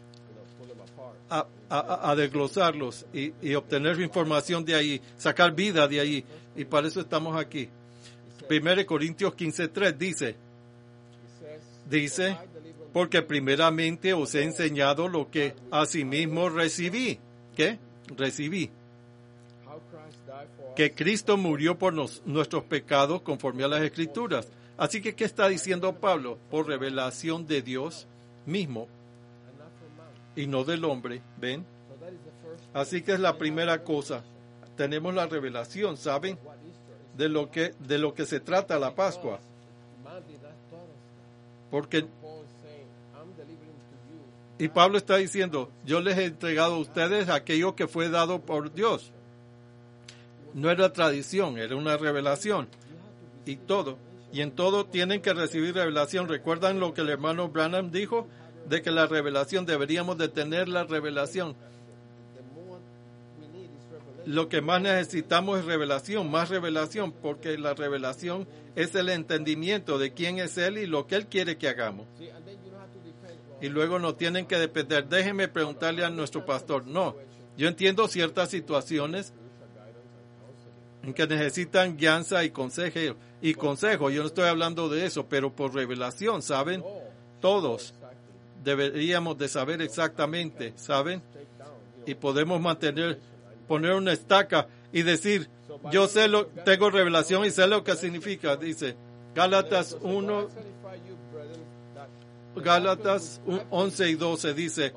Speaker 2: a desglosarlos y obtener información de ahí, sacar vida de ahí. Y para eso estamos aquí. 1 Corintios 15:3 dice, porque primeramente os he enseñado lo que asimismo recibí. ¿Qué? Recibí. Que Cristo murió por nuestros pecados conforme a las Escrituras. Así que, ¿qué está diciendo Pablo? Por revelación de Dios mismo y no del hombre. ¿Ven? Así que es la primera cosa. Tenemos la revelación, ¿saben? De lo que se trata la Pascua. Porque y Pablo está diciendo, yo les he entregado a ustedes aquello que fue dado por Dios. No era tradición, era una revelación. Y en todo tienen que recibir revelación. ¿Recuerdan lo que el hermano Branham dijo? De que la revelación, deberíamos de tener la revelación. Lo que más necesitamos es revelación, más revelación, porque la revelación es el entendimiento de quién es Él y lo que Él quiere que hagamos. Y luego no tienen que depender. Déjenme preguntarle a nuestro pastor. No, yo entiendo ciertas situaciones en que necesitan guianza y consejo. Yo no estoy hablando de eso, pero por revelación, ¿saben? Todos deberíamos de saber exactamente, ¿saben? Y podemos poner una estaca y decir, yo tengo revelación y sé lo que significa. Dice, Gálatas 11 y 12 dice,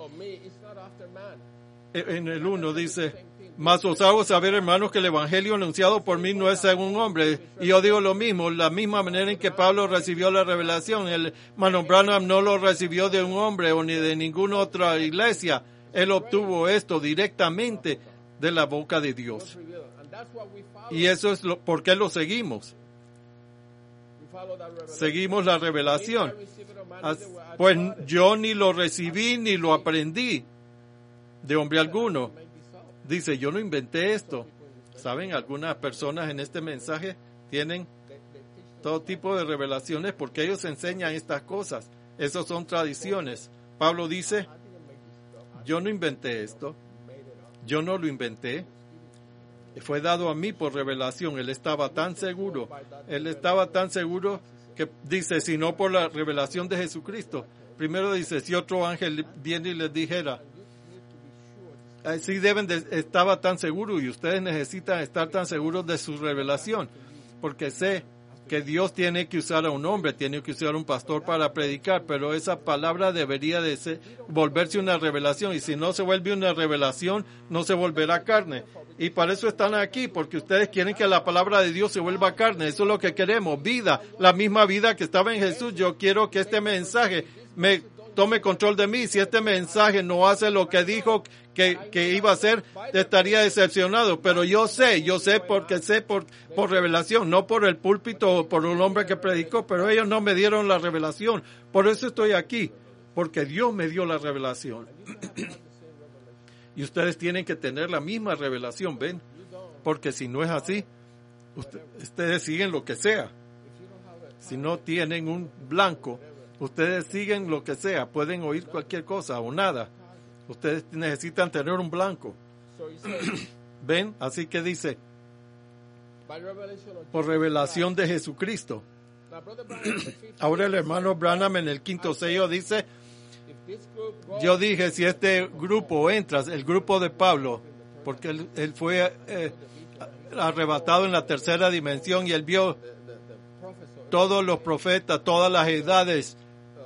Speaker 2: en el 1 dice, mas os hago saber, hermanos, que el evangelio anunciado por mí no es según hombre. Y yo digo lo mismo, la misma manera en que Pablo recibió la revelación. El hermano Branham no lo recibió de un hombre o ni de ninguna otra iglesia. Él obtuvo esto directamente de la boca de Dios. Y eso es por qué lo seguimos. Seguimos la revelación. Pues yo ni lo recibí ni lo aprendí de hombre alguno. Dice, yo no inventé esto. ¿Saben? Algunas personas en este mensaje tienen todo tipo de revelaciones porque ellos enseñan estas cosas. Esas son tradiciones. Pablo dice, yo no inventé esto. Yo no lo inventé. Fue dado a mí por revelación. Él estaba tan seguro. Él estaba tan seguro que dice, si no por la revelación de Jesucristo. Primero dice, si otro ángel viene y les dijera, sí estaba tan seguro y ustedes necesitan estar tan seguros de su revelación. Porque sé que Dios tiene que usar a un hombre, tiene que usar a un pastor para predicar, pero esa palabra debería de volverse una revelación, y si no se vuelve una revelación, no se volverá carne. Y para eso están aquí, porque ustedes quieren que la palabra de Dios se vuelva carne. Eso es lo que queremos, vida, la misma vida que estaba en Jesús. Yo quiero que este mensaje me tome control de mí. Si este mensaje no hace lo que dijo que iba a hacer, estaría decepcionado. Pero yo sé porque sé por revelación, no por el púlpito o por un hombre que predicó, pero ellos no me dieron la revelación. Por eso estoy aquí, porque Dios me dio la revelación. Y ustedes tienen que tener la misma revelación, ¿ven? Porque si no es así, ustedes siguen lo que sea. Si no tienen un blanco, ustedes siguen lo que sea. Pueden oír cualquier cosa o nada. Ustedes necesitan tener un blanco. ¿Ven? Así que dice, por revelación de Jesucristo. Ahora el hermano Branham en el 5º sello dice, yo dije, si este grupo entra, el grupo de Pablo, porque él fue arrebatado en la tercera dimensión y él vio todos los profetas, todas las edades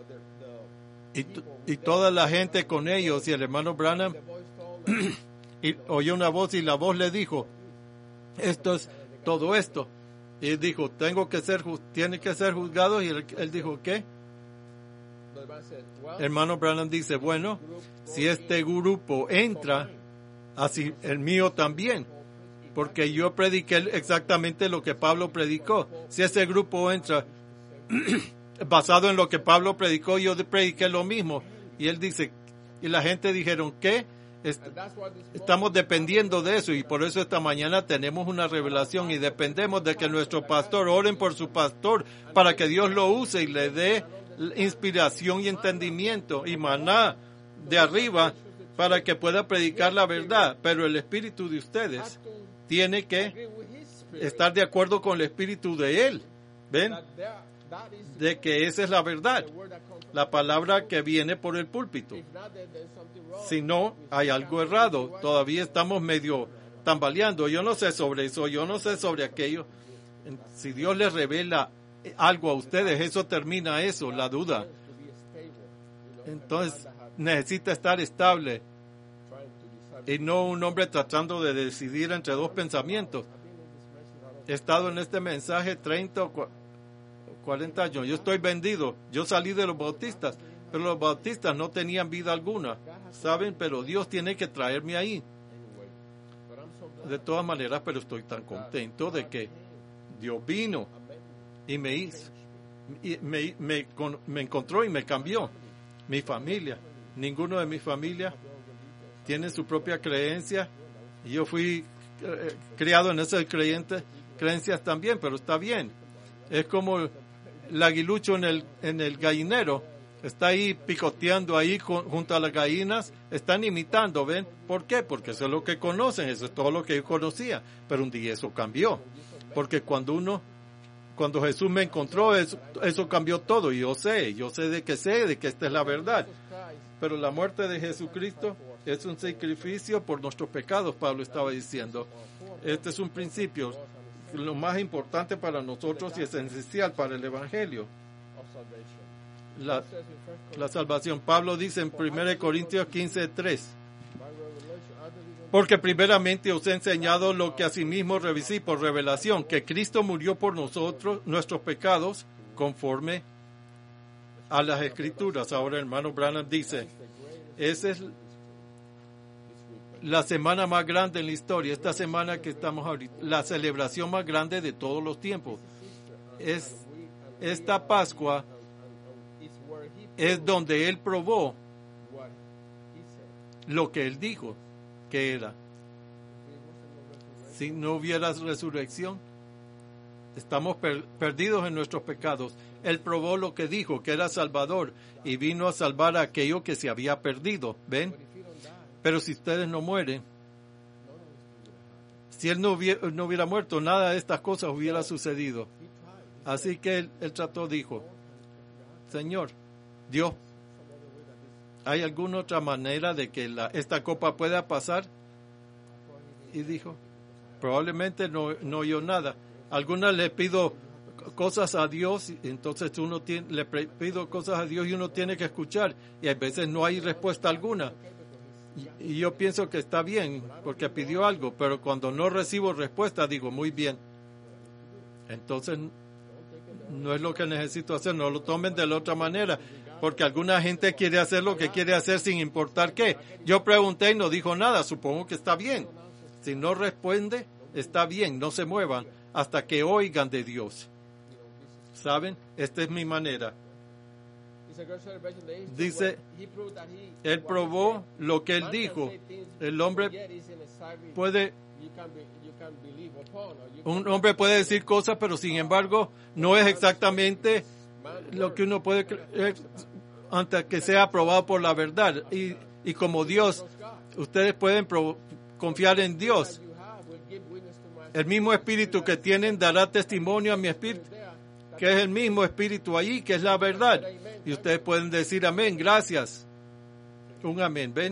Speaker 2: y toda la gente con ellos, y el hermano Branham y oyó una voz y la voz le dijo, esto es todo esto. Y él dijo, tiene que ser juzgado, y él dijo, ¿qué? Hermano Branham dice, bueno, si este grupo entra, así el mío también, porque yo prediqué exactamente lo que Pablo predicó. Si ese grupo entra basado en lo que Pablo predicó, yo prediqué lo mismo. Y él dice, y la gente dijeron, ¿qué?
Speaker 1: And that's what this
Speaker 2: Estamos dependiendo de eso, y por eso esta mañana tenemos una revelación y dependemos de que nuestro pastor, oren por su pastor para que Dios lo use y le dé inspiración y entendimiento y maná de arriba para que pueda predicar la verdad. Pero el espíritu de ustedes tiene que
Speaker 1: agree with his spirit
Speaker 2: estar de acuerdo con el espíritu de él. ¿Ven?
Speaker 1: that is
Speaker 2: De que esa es la verdad,
Speaker 1: the word that comes from
Speaker 2: la palabra que viene por el púlpito.
Speaker 1: If not, then there's something wrong.
Speaker 2: Si no, hay algo errado. Todavía estamos medio tambaleando. Yo no sé sobre eso, yo no sé sobre aquello. Si Dios les revela algo a ustedes, eso termina eso, la duda.
Speaker 1: To be stable,
Speaker 2: Entonces, necesita estar estable
Speaker 1: trying to decide.
Speaker 2: y no un hombre tratando de decidir entre dos pensamientos. He estado en este mensaje 30 o 40 años. Yo estoy vendido. Yo salí de los bautistas, pero los bautistas no tenían vida alguna. ¿Saben? Pero Dios tiene que traerme ahí.
Speaker 1: Anyway, but I'm so glad
Speaker 2: De todas maneras, pero estoy tan contento de que Dios vino y me hizo, y me encontró y me cambió. Mi familia, ninguno de mi familia tiene su propia creencia. Y yo fui criado en esas creencias también, pero está bien. Es como el aguilucho en el gallinero. Está ahí picoteando ahí junto a las gallinas. Están imitando, ¿ven? ¿Por qué? Porque eso es lo que conocen. Eso es todo lo que yo conocía. Pero un día eso cambió. Porque cuando Jesús me encontró, eso cambió todo. Y yo sé de que esta es la verdad. Pero la muerte de Jesucristo es un sacrificio por nuestros pecados, Pablo estaba diciendo. Este es un principio, lo más importante para nosotros y es esencial para el Evangelio.
Speaker 1: of salvation.
Speaker 2: La,
Speaker 1: It says in 1
Speaker 2: la salvación. Pablo dice en 1 Corintios 15:3,
Speaker 1: by revelation, other reason
Speaker 2: porque primeramente os he enseñado lo que asimismo revisé por revelación, que Cristo murió por nosotros, nuestros pecados, conforme a las Escrituras. Ahora el hermano Branham dice, esa es la semana más grande en la historia, esta semana que estamos ahorita, la celebración más grande de todos los tiempos. Es esta Pascua
Speaker 1: is where he
Speaker 2: es donde Él probó
Speaker 1: what he said.
Speaker 2: lo que Él dijo que era. Si no hubiera resurrección, estamos perdidos en nuestros pecados. Él probó lo que dijo, que era Salvador, y vino a salvar a aquello que se había perdido. ¿Ven?
Speaker 1: But if you don't die,
Speaker 2: Pero si ustedes no mueren,
Speaker 1: none of this would happen.
Speaker 2: si Él no hubiera muerto, nada de estas cosas hubiera sucedido.
Speaker 1: He tried.
Speaker 2: Así que él trató, dijo, Señor, Dios, ¿hay alguna otra manera de que esta copa pueda pasar? Y dijo, probablemente no oyó nada. Algunas le pido cosas a Dios, entonces le pido cosas a Dios y uno tiene que escuchar, y a veces no hay respuesta alguna. Y yo pienso que está bien, porque pidió algo, pero cuando no recibo respuesta, digo, muy bien. Entonces, no es lo que necesito hacer, no lo tomen de la otra manera, porque alguna gente quiere hacer lo que quiere hacer sin importar qué. Yo pregunté y no dijo nada, supongo que está bien. Si no responde, está bien, no se muevan hasta que oigan de Dios. ¿Saben? Esta es mi manera.
Speaker 1: It's a great celebration that he
Speaker 2: Dice,
Speaker 1: where he proved that he
Speaker 2: Él probó lo que Él
Speaker 1: man can
Speaker 2: dijo.
Speaker 1: say things,
Speaker 2: El hombre
Speaker 1: but yet it's in a silent-
Speaker 2: puede,
Speaker 1: you can believe upon, or you
Speaker 2: un
Speaker 1: can-
Speaker 2: hombre puede decir cosas, pero sin embargo, no es exactamente
Speaker 1: man
Speaker 2: lo que uno puede creer antes que sea aprobado por la verdad. Y como Dios, ustedes pueden confiar en Dios.
Speaker 1: you have will give witness to my
Speaker 2: El mismo espíritu que tienen dará testimonio a mi espíritu, que es el mismo espíritu allí, que es la verdad. Y ustedes pueden decir amén, gracias. Un amén, ¿ven?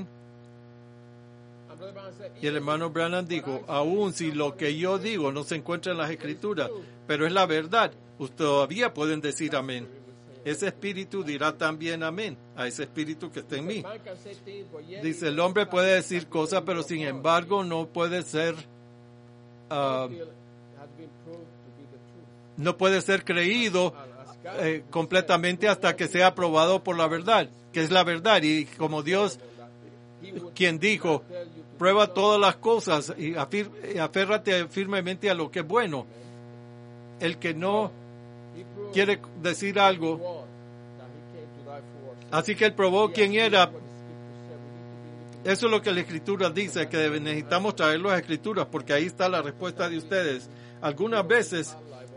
Speaker 1: And Brother Branham said,
Speaker 2: Y el hermano Branham dijo, aún si lo que yo digo no se encuentra en las Escrituras, pero es la verdad, ustedes todavía pueden decir amén. Ese espíritu dirá también amén a ese espíritu que está en mí.
Speaker 1: man can say things, but yet
Speaker 2: Dice, el hombre puede decir cosas, pero sin embargo no puede ser,
Speaker 1: has been proved to be the truth.
Speaker 2: no puede ser creído
Speaker 1: And as God
Speaker 2: completamente hasta que sea aprobado por la verdad, que es la verdad. Y como Dios,
Speaker 1: he would
Speaker 2: quien dijo,
Speaker 1: tell you to
Speaker 2: prueba todas las cosas y aférrate firmemente a lo que es bueno. El que no
Speaker 1: he proved
Speaker 2: quiere decir algo
Speaker 1: one, that he came to die for us.
Speaker 2: Así que él probó quién era. Eso es lo que la Escritura dice, que necesitamos traer las Escrituras, porque ahí está la respuesta de ustedes. Algunas veces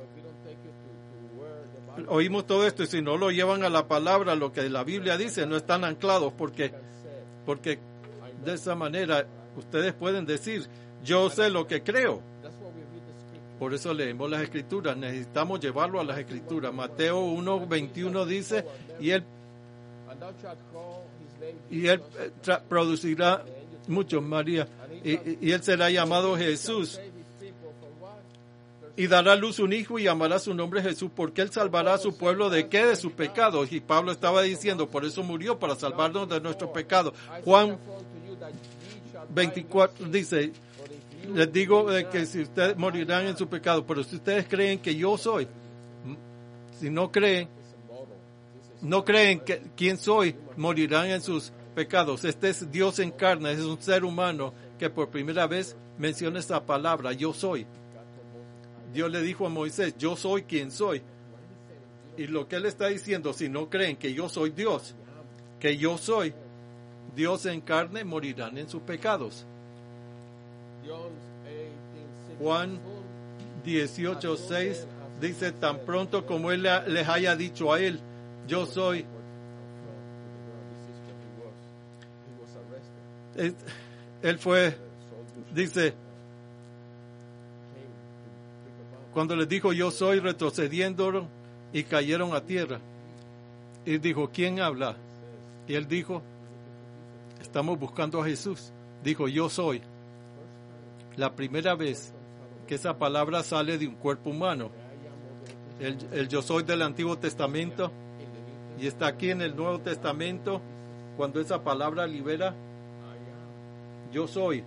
Speaker 2: oímos todo esto y si no lo llevan a la palabra, lo que la Biblia dice, no están anclados, porque de esa manera ustedes pueden decir, yo sé lo que creo. Por eso leemos las Escrituras, necesitamos llevarlo a las Escrituras. Mateo 1:21 dice, y él producirá muchos, María, y él será llamado Jesús, y dará a luz un hijo y llamará su nombre Jesús, porque él salvará a su pueblo ¿de qué? De sus pecados. Y Pablo estaba diciendo, por eso murió, para salvarnos de nuestros pecados. Juan 24 dice, les digo que si ustedes morirán en su pecado, pero si ustedes creen que yo soy, si no creen que quién soy, morirán en sus pecados. Este es Dios en carne, es un ser humano que por primera vez menciona esta palabra, yo soy. Dios le dijo a Moisés, yo soy quien soy. Y lo que él está diciendo, si no creen que yo soy Dios, que yo soy Dios en carne, morirán en sus pecados. Juan 18:6 dice, tan pronto como él les haya dicho a él, yo soy. Él fue, dice, cuando les dijo yo soy, retrocediendo y cayeron a tierra. Y dijo, ¿quién habla? Y él dijo, estamos buscando a Jesús. Dijo, yo soy. La primera vez que esa palabra sale de un cuerpo humano. El yo soy del Antiguo Testamento y está aquí en el Nuevo Testamento. Cuando esa palabra libera, yo soy,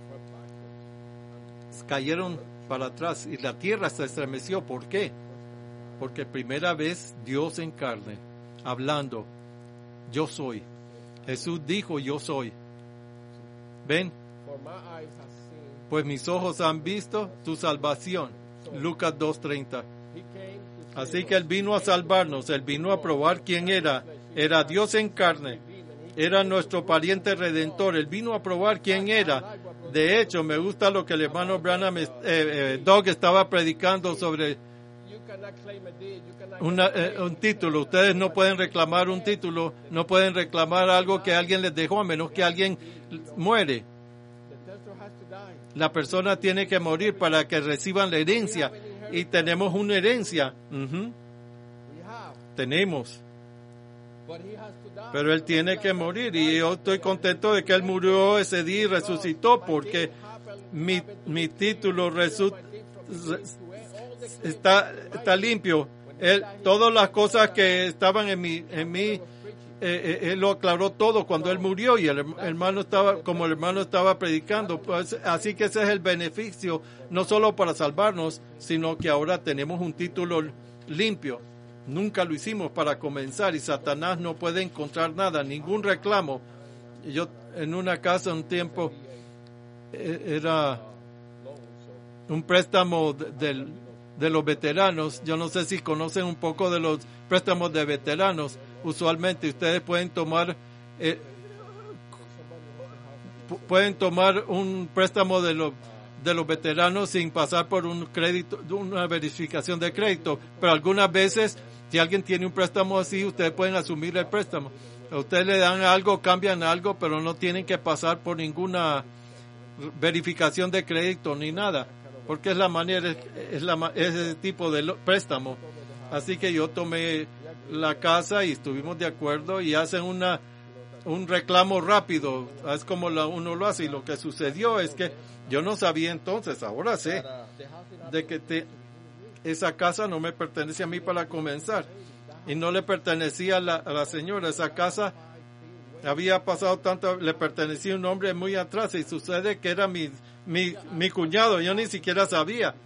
Speaker 2: cayeron para atrás y la tierra se estremeció. ¿Por qué? Porque primera vez Dios en carne, hablando, yo soy. Jesús dijo, yo soy. ¿Ven? Pues mis ojos han visto tu salvación. Lucas 2:30. Así que Él vino a salvarnos, Él vino a probar quién era. Era Dios en carne, era nuestro pariente redentor. Él vino a probar quién era. De hecho, me gusta lo que el hermano Branham, Doug estaba predicando sobre un título. Ustedes no pueden reclamar un título, no pueden reclamar algo que alguien les dejó, a menos que alguien muere. La persona tiene que morir para que reciban la herencia. Y tenemos una herencia. Tenemos. Pero Él tiene que morir. Y yo estoy contento de que Él murió ese día y resucitó, porque mi título está limpio. Todas las cosas que estaban en mí, Él lo aclaró todo cuando Él murió, y el hermano estaba predicando. Pues, así que ese es el beneficio, no solo para salvarnos, sino que ahora tenemos un título limpio. Nunca lo hicimos para comenzar, y Satanás no puede encontrar nada, ningún reclamo. Yo en una casa un tiempo era un préstamo de los veteranos. Yo no sé si conocen un poco de los préstamos de veteranos. Usualmente ustedes pueden tomar un préstamo de los veteranos sin pasar por una verificación de crédito, pero algunas veces si alguien tiene un préstamo así, ustedes pueden asumir el préstamo. A ustedes le dan algo, cambian algo, pero no tienen que pasar por ninguna verificación de crédito ni nada, porque es la manera, es ese tipo de préstamo. Así que yo tomé la casa y estuvimos de acuerdo, y hacen un reclamo rápido. Es como uno lo hace, y lo que sucedió es que yo no sabía entonces, ahora sé, de que esa casa no me pertenece a mí para comenzar, y no le pertenecía a la señora. Esa casa había pasado tanto, le pertenecía a un hombre muy atrás, y sucede que era mi cuñado. Yo ni siquiera sabía.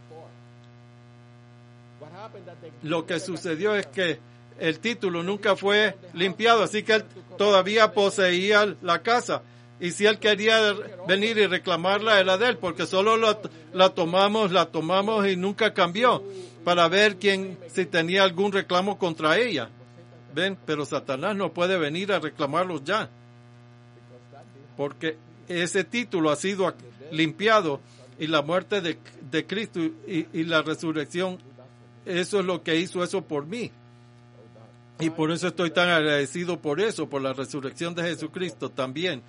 Speaker 2: Lo que sucedió es que el título nunca fue limpiado, así que él todavía poseía la casa. Y si él quería venir y reclamarla, era de él, porque solo la tomamos y nunca cambió, para ver si tenía algún reclamo contra ella. ¿Ven? Pero Satanás no puede venir a reclamarlos ya,
Speaker 1: because that did happen.
Speaker 2: porque ese título ha sido limpiado y la muerte de Cristo y la resurrección, eso es lo que hizo eso por mí. Y por eso estoy tan agradecido por eso, por la resurrección de Jesucristo también.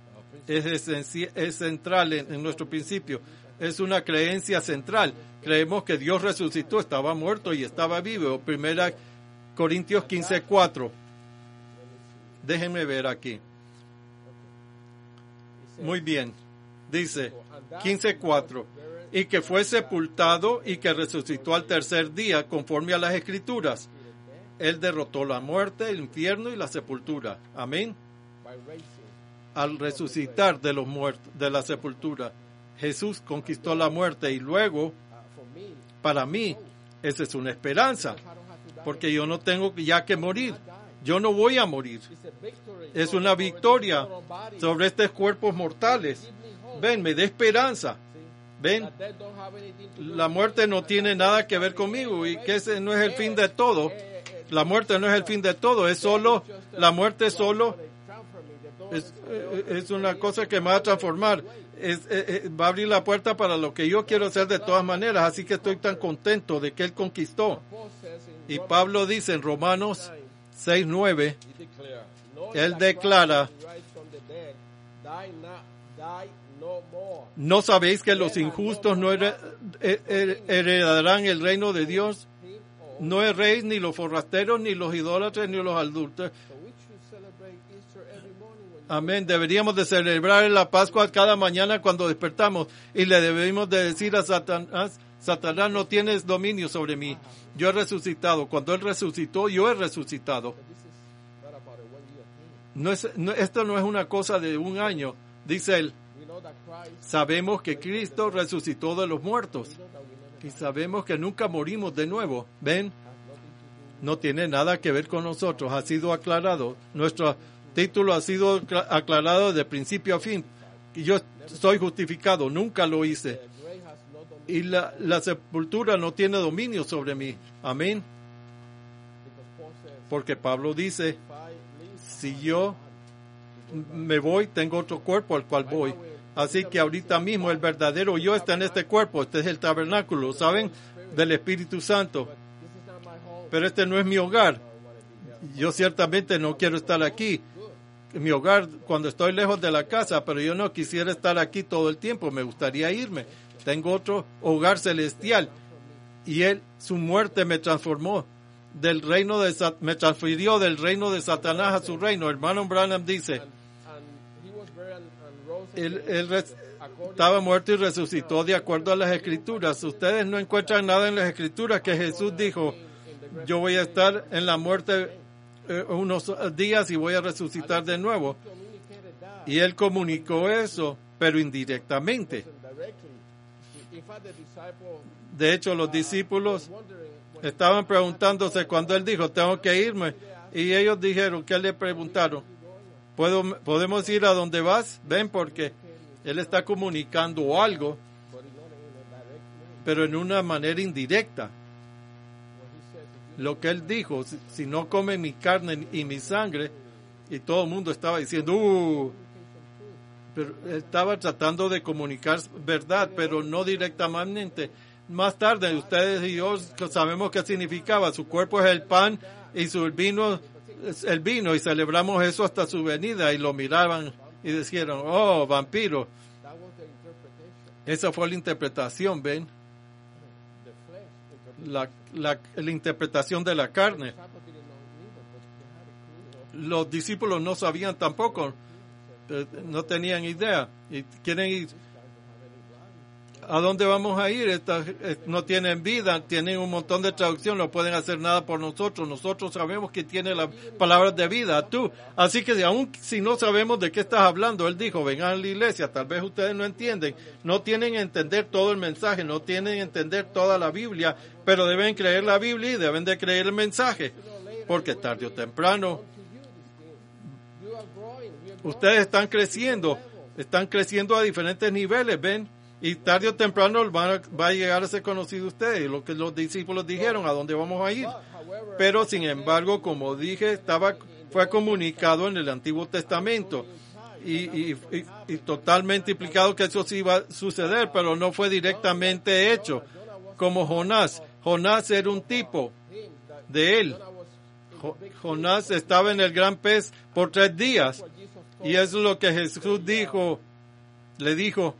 Speaker 2: Es central en nuestro principio. Es una creencia central. Creemos que Dios resucitó, estaba muerto y estaba vivo. 1 Corintios 15:4. Déjenme ver aquí. Muy bien. Dice 15:4. Y que fue sepultado y que resucitó al tercer día conforme a las Escrituras. Él derrotó la muerte, el infierno y la sepultura. Amén.
Speaker 1: By raising.
Speaker 2: Al resucitar de los muertos, de la sepultura, Jesús conquistó la muerte y luego,
Speaker 1: For me,
Speaker 2: para mí, esa es una esperanza,
Speaker 1: I don't have to die.
Speaker 2: porque yo no tengo ya que morir. Yo no voy a morir.
Speaker 1: It's a victory.
Speaker 2: Es una victoria
Speaker 1: Sobre
Speaker 2: sobre estos cuerpos mortales. Ven, me da esperanza. Ven, la muerte no tiene nada que ver conmigo y que ese no es el fin de todo. La muerte no es el fin de todo, es solo, la muerte solo es una cosa que me va a transformar. Va a abrir la puerta para lo que yo quiero hacer de todas maneras, así que estoy tan contento de que Él conquistó. Y Pablo dice en Romanos 6:9, Él declara, ¿no sabéis que los injustos no heredarán el reino de Dios? No erréis ni los forasteros, ni los idólatras, ni los adúlteros. Amén. Deberíamos de celebrar la Pascua cada mañana cuando despertamos y le debemos de decir a Satanás, Satanás, no tienes dominio sobre mí. Yo he resucitado. Cuando Él resucitó, yo he resucitado. Esto no es una cosa de un año. Dice Él, sabemos que Cristo resucitó de los muertos. Y sabemos que nunca morimos de nuevo. ¿Ven? No tiene nada que ver con nosotros. Ha sido aclarado. Nuestro título ha sido aclarado de principio a fin. Y yo soy justificado. Nunca lo hice. Y la sepultura no tiene dominio sobre mí. Amén. Porque Pablo dice, si yo me voy, tengo otro cuerpo al cual voy. Así que ahorita mismo el verdadero yo está en este cuerpo. Este es el tabernáculo, ¿saben? Del Espíritu Santo. Pero este no es mi hogar. Yo ciertamente no quiero estar aquí. Mi hogar cuando estoy lejos de la casa, pero yo no quisiera estar aquí todo el tiempo. Me gustaría irme. Tengo otro hogar celestial. Y su muerte me transformó. Me transfirió del reino de Satanás a su reino. Hermano Branham dice, Él estaba muerto y resucitó de acuerdo a las Escrituras. Ustedes no encuentran nada en las Escrituras que Jesús dijo, yo voy a estar en la muerte unos días y voy a resucitar de nuevo. Y Él comunicó eso, pero indirectamente. De hecho, los discípulos estaban preguntándose cuando Él dijo, tengo que irme. Y ellos dijeron, ¿qué le preguntaron? ¿Podemos ir a donde vas? Ven, porque Él está comunicando algo, pero en una manera indirecta. Lo que Él dijo, si no comen mi carne y mi sangre, y todo el mundo estaba diciendo, pero Él estaba tratando de comunicar verdad, pero no directamente. Más tarde, ustedes y yo sabemos qué significaba. Su cuerpo es el pan y su vino es el vino, y celebramos eso hasta su venida, y lo miraban y dijeron, oh, vampiro. Esa fue la interpretación, ¿ven? La interpretación de la carne. Los discípulos no sabían tampoco, no tenían idea, y quieren ir. ¿A dónde vamos a ir? No tienen vida, tienen un montón de traducción, no pueden hacer nada por nosotros. Nosotros sabemos que tiene las palabras de vida, tú. Así que aún si no sabemos de qué estás hablando, Él dijo, vengan a la iglesia, tal vez ustedes no entienden, no tienen que entender todo el mensaje, no tienen que entender toda la Biblia, pero deben creer la Biblia y deben de creer el mensaje, porque tarde o temprano ustedes están creciendo a diferentes niveles, ¿ven? Y tarde o temprano va a llegar a ser conocido ustedes, lo que los discípulos dijeron, a dónde vamos a ir. Pero sin embargo, como dije, fue comunicado en el Antiguo Testamento y totalmente implicado que eso sí iba a suceder, pero no fue directamente hecho. Como Jonás. Jonás era un tipo de él. Jonás estaba en el gran pez por 3 días. Y eso es lo que Jesús le dijo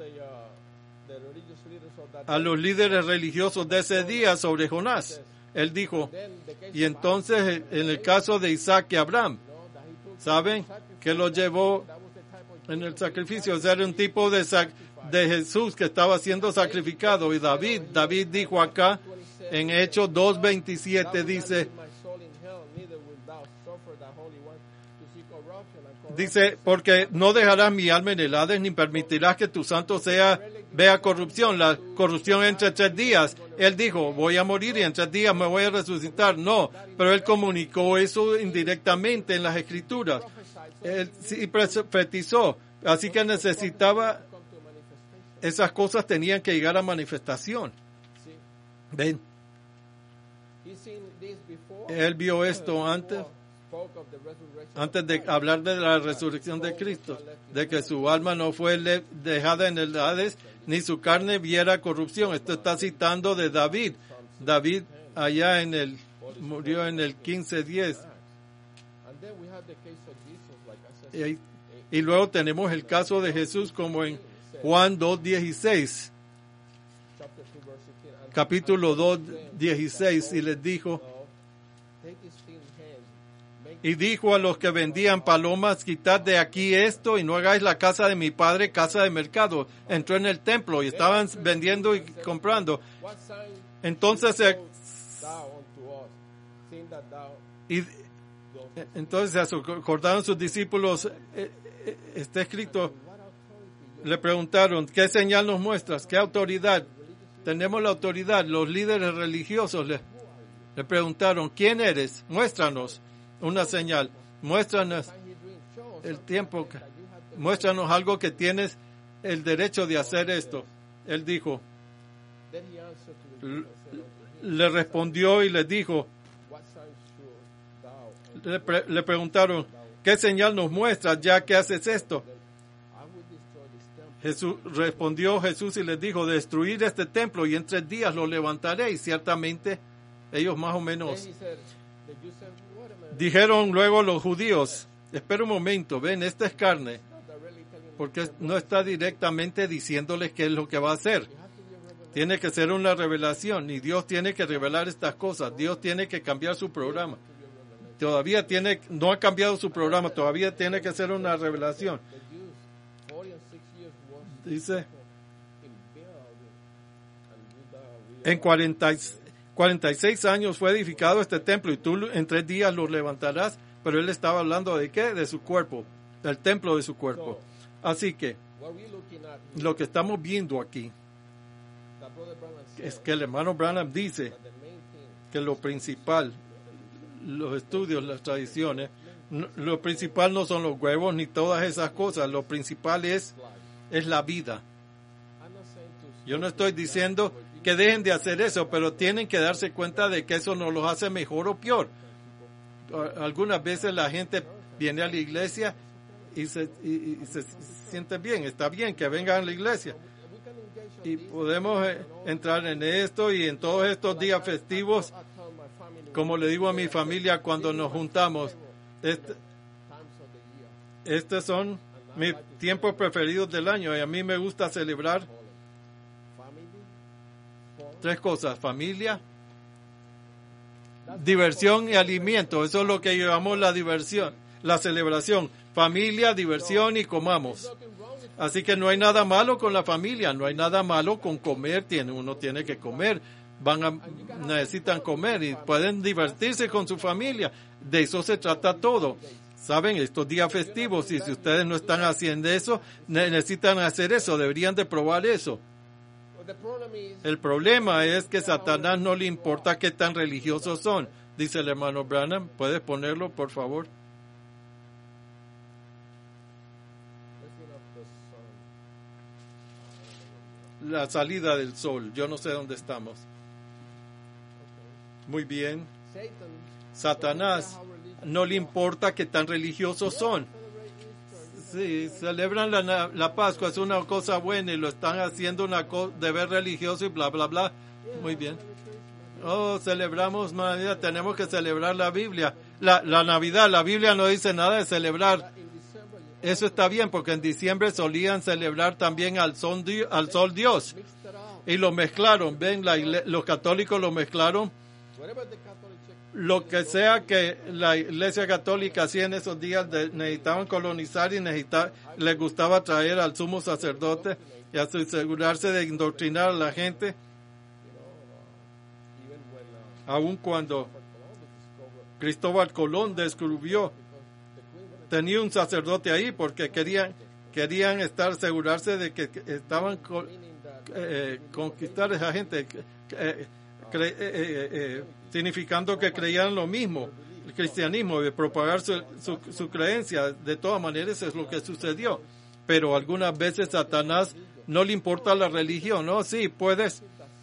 Speaker 2: a los líderes religiosos de ese día sobre Jonás. Él dijo, y entonces en el caso de Isaac y Abraham, ¿saben? Que lo llevó en el sacrificio. O sea, era un tipo de Jesús que estaba siendo sacrificado. Y David dijo acá, en Hechos 2:27, dice, porque no dejarás mi alma en el Hades, ni permitirás que tu santo vea corrupción. La corrupción entre 3 días. Él dijo, voy a morir y en 3 días me voy a resucitar. No, pero él comunicó eso indirectamente en las Escrituras. Él sí profetizó. Así que necesitaba, esas cosas tenían que llegar a manifestación. ¿Ven? Él vio esto antes de hablar de la resurrección de Cristo, de que su alma no fue dejada en el Hades, ni su carne viera corrupción. Esto está citando de David. David allá murió en el 15:10. Y luego tenemos el caso de Jesús como en Juan 2:16. Capítulo 2:16, y les dijo, y dijo a los que vendían palomas, quitad de aquí esto y no hagáis la casa de mi padre casa de mercado. Entró en el templo y estaban vendiendo y comprando. Entonces se acordaron sus discípulos, está escrito, le preguntaron, ¿qué señal nos muestras? ¿Qué autoridad? Tenemos la autoridad. Los líderes religiosos le preguntaron, ¿quién eres? Muéstranos una señal. Muéstranos el tiempo. Muéstranos algo que tienes el derecho de hacer esto. Él dijo, le respondió y le dijo, le preguntaron, ¿qué señal nos muestras ya que haces esto? Respondió Jesús y les dijo, destruir este templo y en 3 días lo levantaré. Y ciertamente ellos más o menos dijeron luego los judíos, espera un momento, ven, esta es carne, porque no está directamente diciéndoles qué es lo que va a hacer. Tiene que ser una revelación y Dios tiene que revelar estas cosas. Dios tiene que cambiar su programa. No ha cambiado su programa, todavía tiene que ser una revelación. Dice, en 46 años fue edificado este templo y tú en 3 días lo levantarás. Pero él estaba hablando de ¿qué? De su cuerpo, del templo de su cuerpo. Así que lo que estamos viendo aquí es que el hermano Branham dice que lo principal, los estudios, las tradiciones, lo principal no son los huevos ni todas esas cosas. Lo principal es la vida. Yo no estoy diciendo que dejen de hacer eso, pero tienen que darse cuenta de que eso no los hace mejor o peor. Algunas veces la gente viene a la iglesia y se siente bien. Está bien que vengan a la iglesia. Y podemos entrar en esto y en todos estos días festivos, como le digo a mi familia cuando nos juntamos, estos son mis tiempos preferidos del año y a mí me gusta celebrar 3 cosas: familia, diversión y alimento. Eso es lo que llamamos la diversión, la celebración. Familia, diversión y comamos. Así que no hay nada malo con la familia, no hay nada malo con comer. Uno tiene que comer, necesitan comer y pueden divertirse con su familia. De eso se trata todo. Saben, estos días festivos, y si ustedes no están haciendo eso, necesitan hacer eso, deberían de probar eso. El problema es que a Satanás no le importa qué tan religiosos son, dice el hermano Branham. ¿Puedes ponerlo, por favor? la salida del sol. Yo no sé dónde estamos. Muy bien. Satanás no le importa qué tan religiosos son. Sí, celebran la Pascua, es una cosa buena y lo están haciendo una deber religioso y bla, bla, bla. Muy bien. Oh, celebramos Navidad, tenemos que celebrar la Biblia. La Navidad, la Biblia no dice nada de celebrar. Eso está bien, porque en diciembre solían celebrar también al sol Dios. Y lo mezclaron, ven, los católicos lo mezclaron. Lo que sea que la Iglesia Católica hacía en esos días, necesitaban colonizar y les gustaba traer al sumo sacerdote y asegurarse de indoctrinar a la gente. Aun cuando Cristóbal Colón descubrió, tenía un sacerdote ahí porque querían asegurarse de que estaban conquistar a esa gente, significando que creían lo mismo, el cristianismo, de propagar su creencia. De todas maneras es lo que sucedió. Pero algunas veces Satanás no le importa la religión, ¿no? Sí, puedes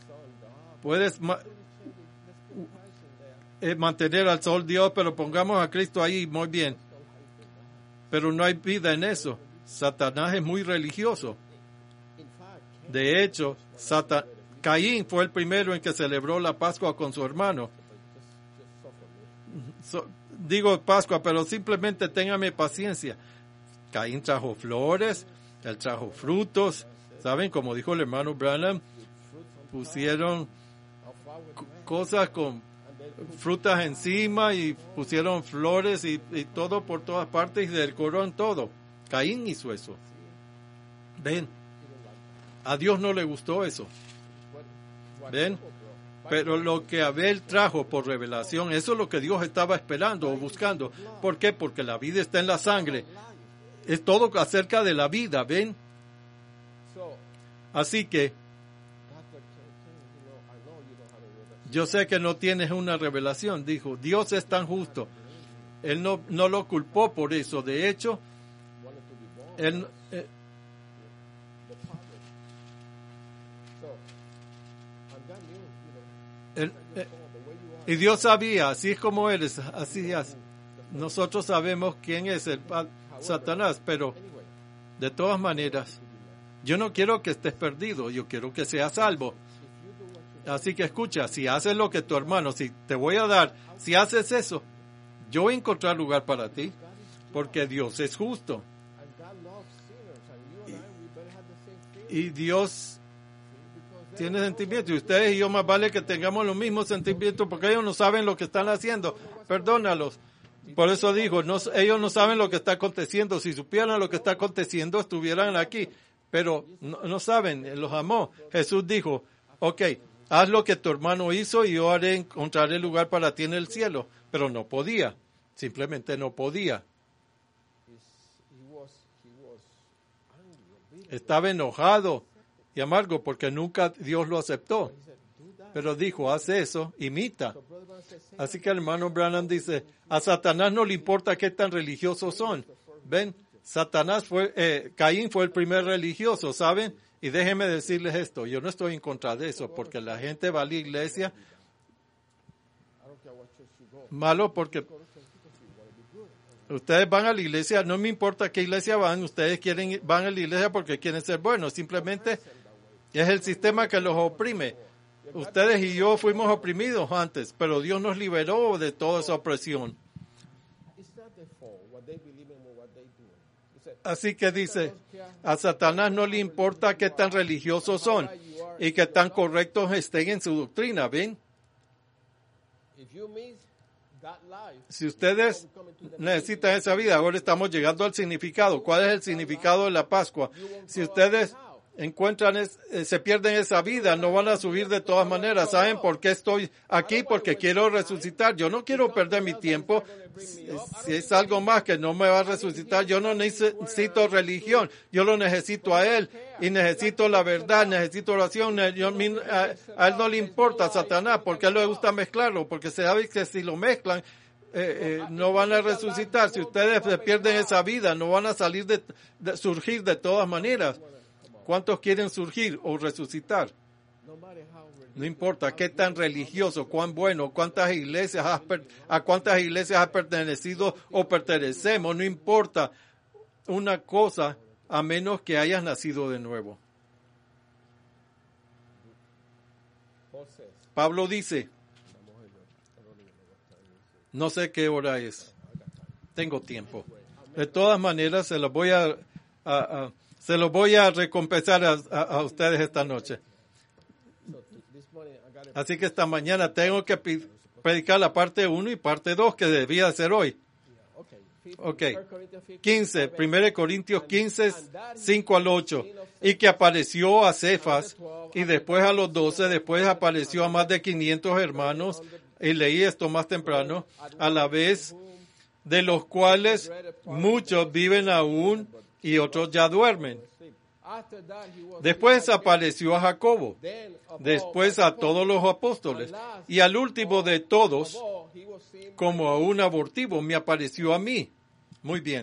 Speaker 2: mantener al sol Dios, pero pongamos a Cristo ahí, muy bien. Pero no hay vida en eso. Satanás es muy religioso. De hecho, Caín fue el primero en que celebró la Pascua con su hermano. Digo Pascua, pero simplemente téngame paciencia. Caín trajo flores, él trajo frutos. ¿Saben? Como dijo el hermano Branham, pusieron cosas con frutas encima y pusieron flores y todo por todas partes y decoraron todo. Caín hizo eso. Ven, a Dios no le gustó eso. Ven, pero lo que Abel trajo por revelación, eso es lo que Dios estaba esperando o buscando. ¿Por qué? Porque la vida está en la sangre. Es todo acerca de la vida, ven. Así que yo sé que no tienes una revelación, dijo. Dios es tan justo. Él no lo culpó por eso. De hecho, él y Dios sabía, así es como eres, así es. Nosotros sabemos quién es el Satanás, pero de todas maneras, yo no quiero que estés perdido, yo quiero que seas salvo. Así que escucha, si haces lo que tu hermano, si te voy a dar, si haces eso, yo voy a encontrar lugar para ti, porque Dios es justo. Y Dios tiene sentimientos, y ustedes y yo más vale que tengamos los mismos sentimientos, porque ellos no saben lo que están haciendo. Perdónalos. Por eso digo, ellos no saben lo que está aconteciendo. Si supieran lo que está aconteciendo, estuvieran aquí. Pero no saben, los amó. Jesús dijo, ok, haz lo que tu hermano hizo y yo encontraré lugar para ti en el cielo. Pero no podía, simplemente no podía. Estaba enojado y amargo porque nunca Dios lo aceptó. Pero dijo, haz eso, imita. Así que el hermano Branham dice, a Satanás no le importa qué tan religiosos son. Ven, Caín fue el primer religioso, ¿saben? Y déjenme decirles esto, yo no estoy en contra de eso, porque la gente va a la iglesia, malo porque ustedes van a la iglesia, no me importa qué iglesia van, ustedes van a la iglesia porque quieren ser buenos, simplemente es el sistema que los oprime. Ustedes y yo fuimos oprimidos antes, pero Dios nos liberó de toda esa opresión. Así que dice, a Satanás no le importa qué tan religiosos son y qué tan correctos estén en su doctrina, ¿ven? Si ustedes necesitan esa vida, ahora estamos llegando al significado. ¿Cuál es el significado de la Pascua? Si ustedes se pierden esa vida, no van a subir de todas maneras. ¿Saben por qué estoy aquí? Porque quiero resucitar. Yo no quiero perder mi tiempo. Si es algo más que no me va a resucitar, yo no necesito religión. Yo lo necesito a Él. Y necesito la verdad, necesito oración. A Él no le importa a Satanás, porque a Él le gusta mezclarlo, porque se sabe que si lo mezclan, no van a resucitar. Si ustedes se pierden esa vida, no van a surgir de todas maneras. ¿Cuántos quieren surgir o resucitar? No importa qué tan religioso, cuán bueno, a cuántas iglesias has pertenecido o pertenecemos, no importa una cosa a menos que hayas nacido de nuevo. Pablo dice, no sé qué hora es, tengo tiempo. De todas maneras, se los voy a recompensar a ustedes esta noche. Así que esta mañana tengo que predicar la parte 1 y parte 2 que debía hacer hoy. Ok. 15, 1 Corintios 15, 5 al 8. Y que apareció a Cefas y después a los 12, después apareció a más de 500 hermanos. Y leí esto más temprano. A la vez de los cuales muchos viven aún y otros ya duermen. Después apareció a Jacobo, después a todos los apóstoles, y al último de todos, como a un abortivo, me apareció a mí. Muy bien.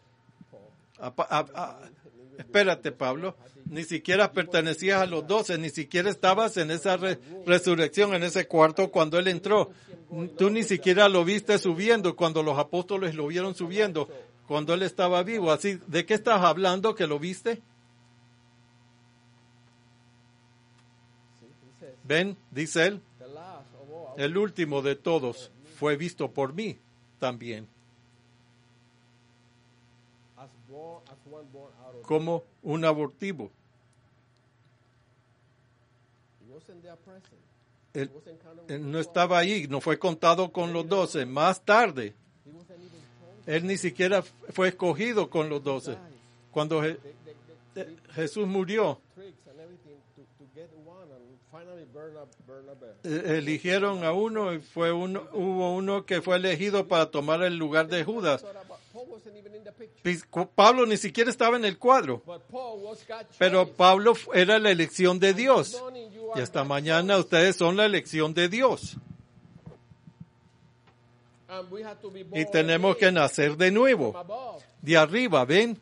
Speaker 2: Espérate, Pablo, ni siquiera pertenecías a los 12, ni siquiera estabas en esa resurrección, en ese cuarto cuando él entró. Tú ni siquiera lo viste subiendo cuando los apóstoles lo vieron subiendo, cuando él estaba vivo. Así, ¿de qué estás hablando que lo viste? Ven, dice él, el último de todos fue visto por mí también. Como un abortivo. Él no estaba ahí, no fue contado con los 12. Más tarde, él ni siquiera fue escogido con los 12. Cuando Jesús murió, eligieron a uno y hubo uno que fue elegido para tomar el lugar de Judas. Pablo ni siquiera estaba en el cuadro, pero Pablo era la elección de Dios. Y esta mañana ustedes son la elección de Dios. Y tenemos que nacer de nuevo, de arriba, ¿ven?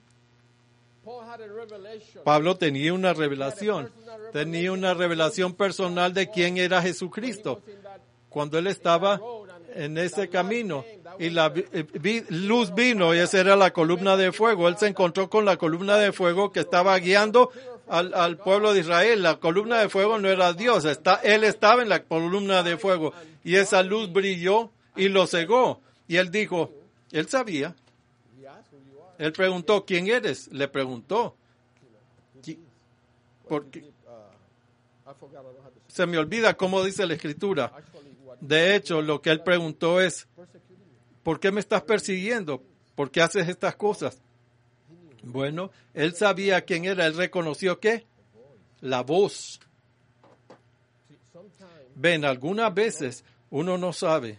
Speaker 2: Pablo tenía una revelación personal de quién era Jesucristo. Cuando él estaba en ese camino y la luz vino y esa era la columna de fuego, él se encontró con la columna de fuego que estaba guiando al pueblo de Israel. La columna de fuego no era Dios, él estaba en la columna de fuego y esa luz brilló y lo cegó. Y él dijo, él sabía. Él preguntó, ¿quién eres? Le preguntó. Porque se me olvida cómo dice la Escritura. De hecho, lo que él preguntó es, ¿por qué me estás persiguiendo? ¿Por qué haces estas cosas? Bueno, él sabía quién era. Él reconoció ¿qué? La voz. Ven, algunas veces uno no sabe.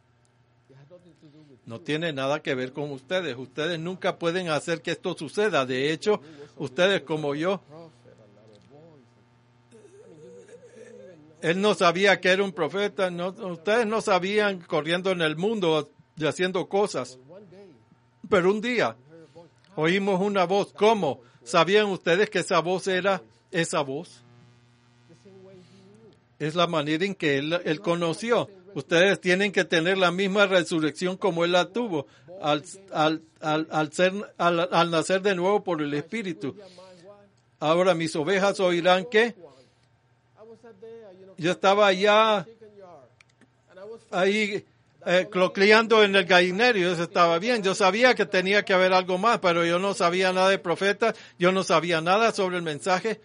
Speaker 2: No tiene nada que ver con ustedes. Ustedes nunca pueden hacer que esto suceda. De hecho, ustedes como yo, él no sabía que era un profeta. Ustedes no sabían corriendo en el mundo y haciendo cosas. Pero un día oímos una voz. ¿Cómo? ¿Sabían ustedes que esa voz era esa voz? Es la manera en que él conoció. Ustedes tienen que tener la misma resurrección como él la tuvo al nacer de nuevo por el Espíritu. Ahora mis ovejas oirán ¿qué? Yo estaba allá ahí cloqueando en el gallinero, eso estaba bien. Yo sabía que tenía que haber algo más, pero yo no sabía nada de profetas, yo no sabía nada sobre el mensaje.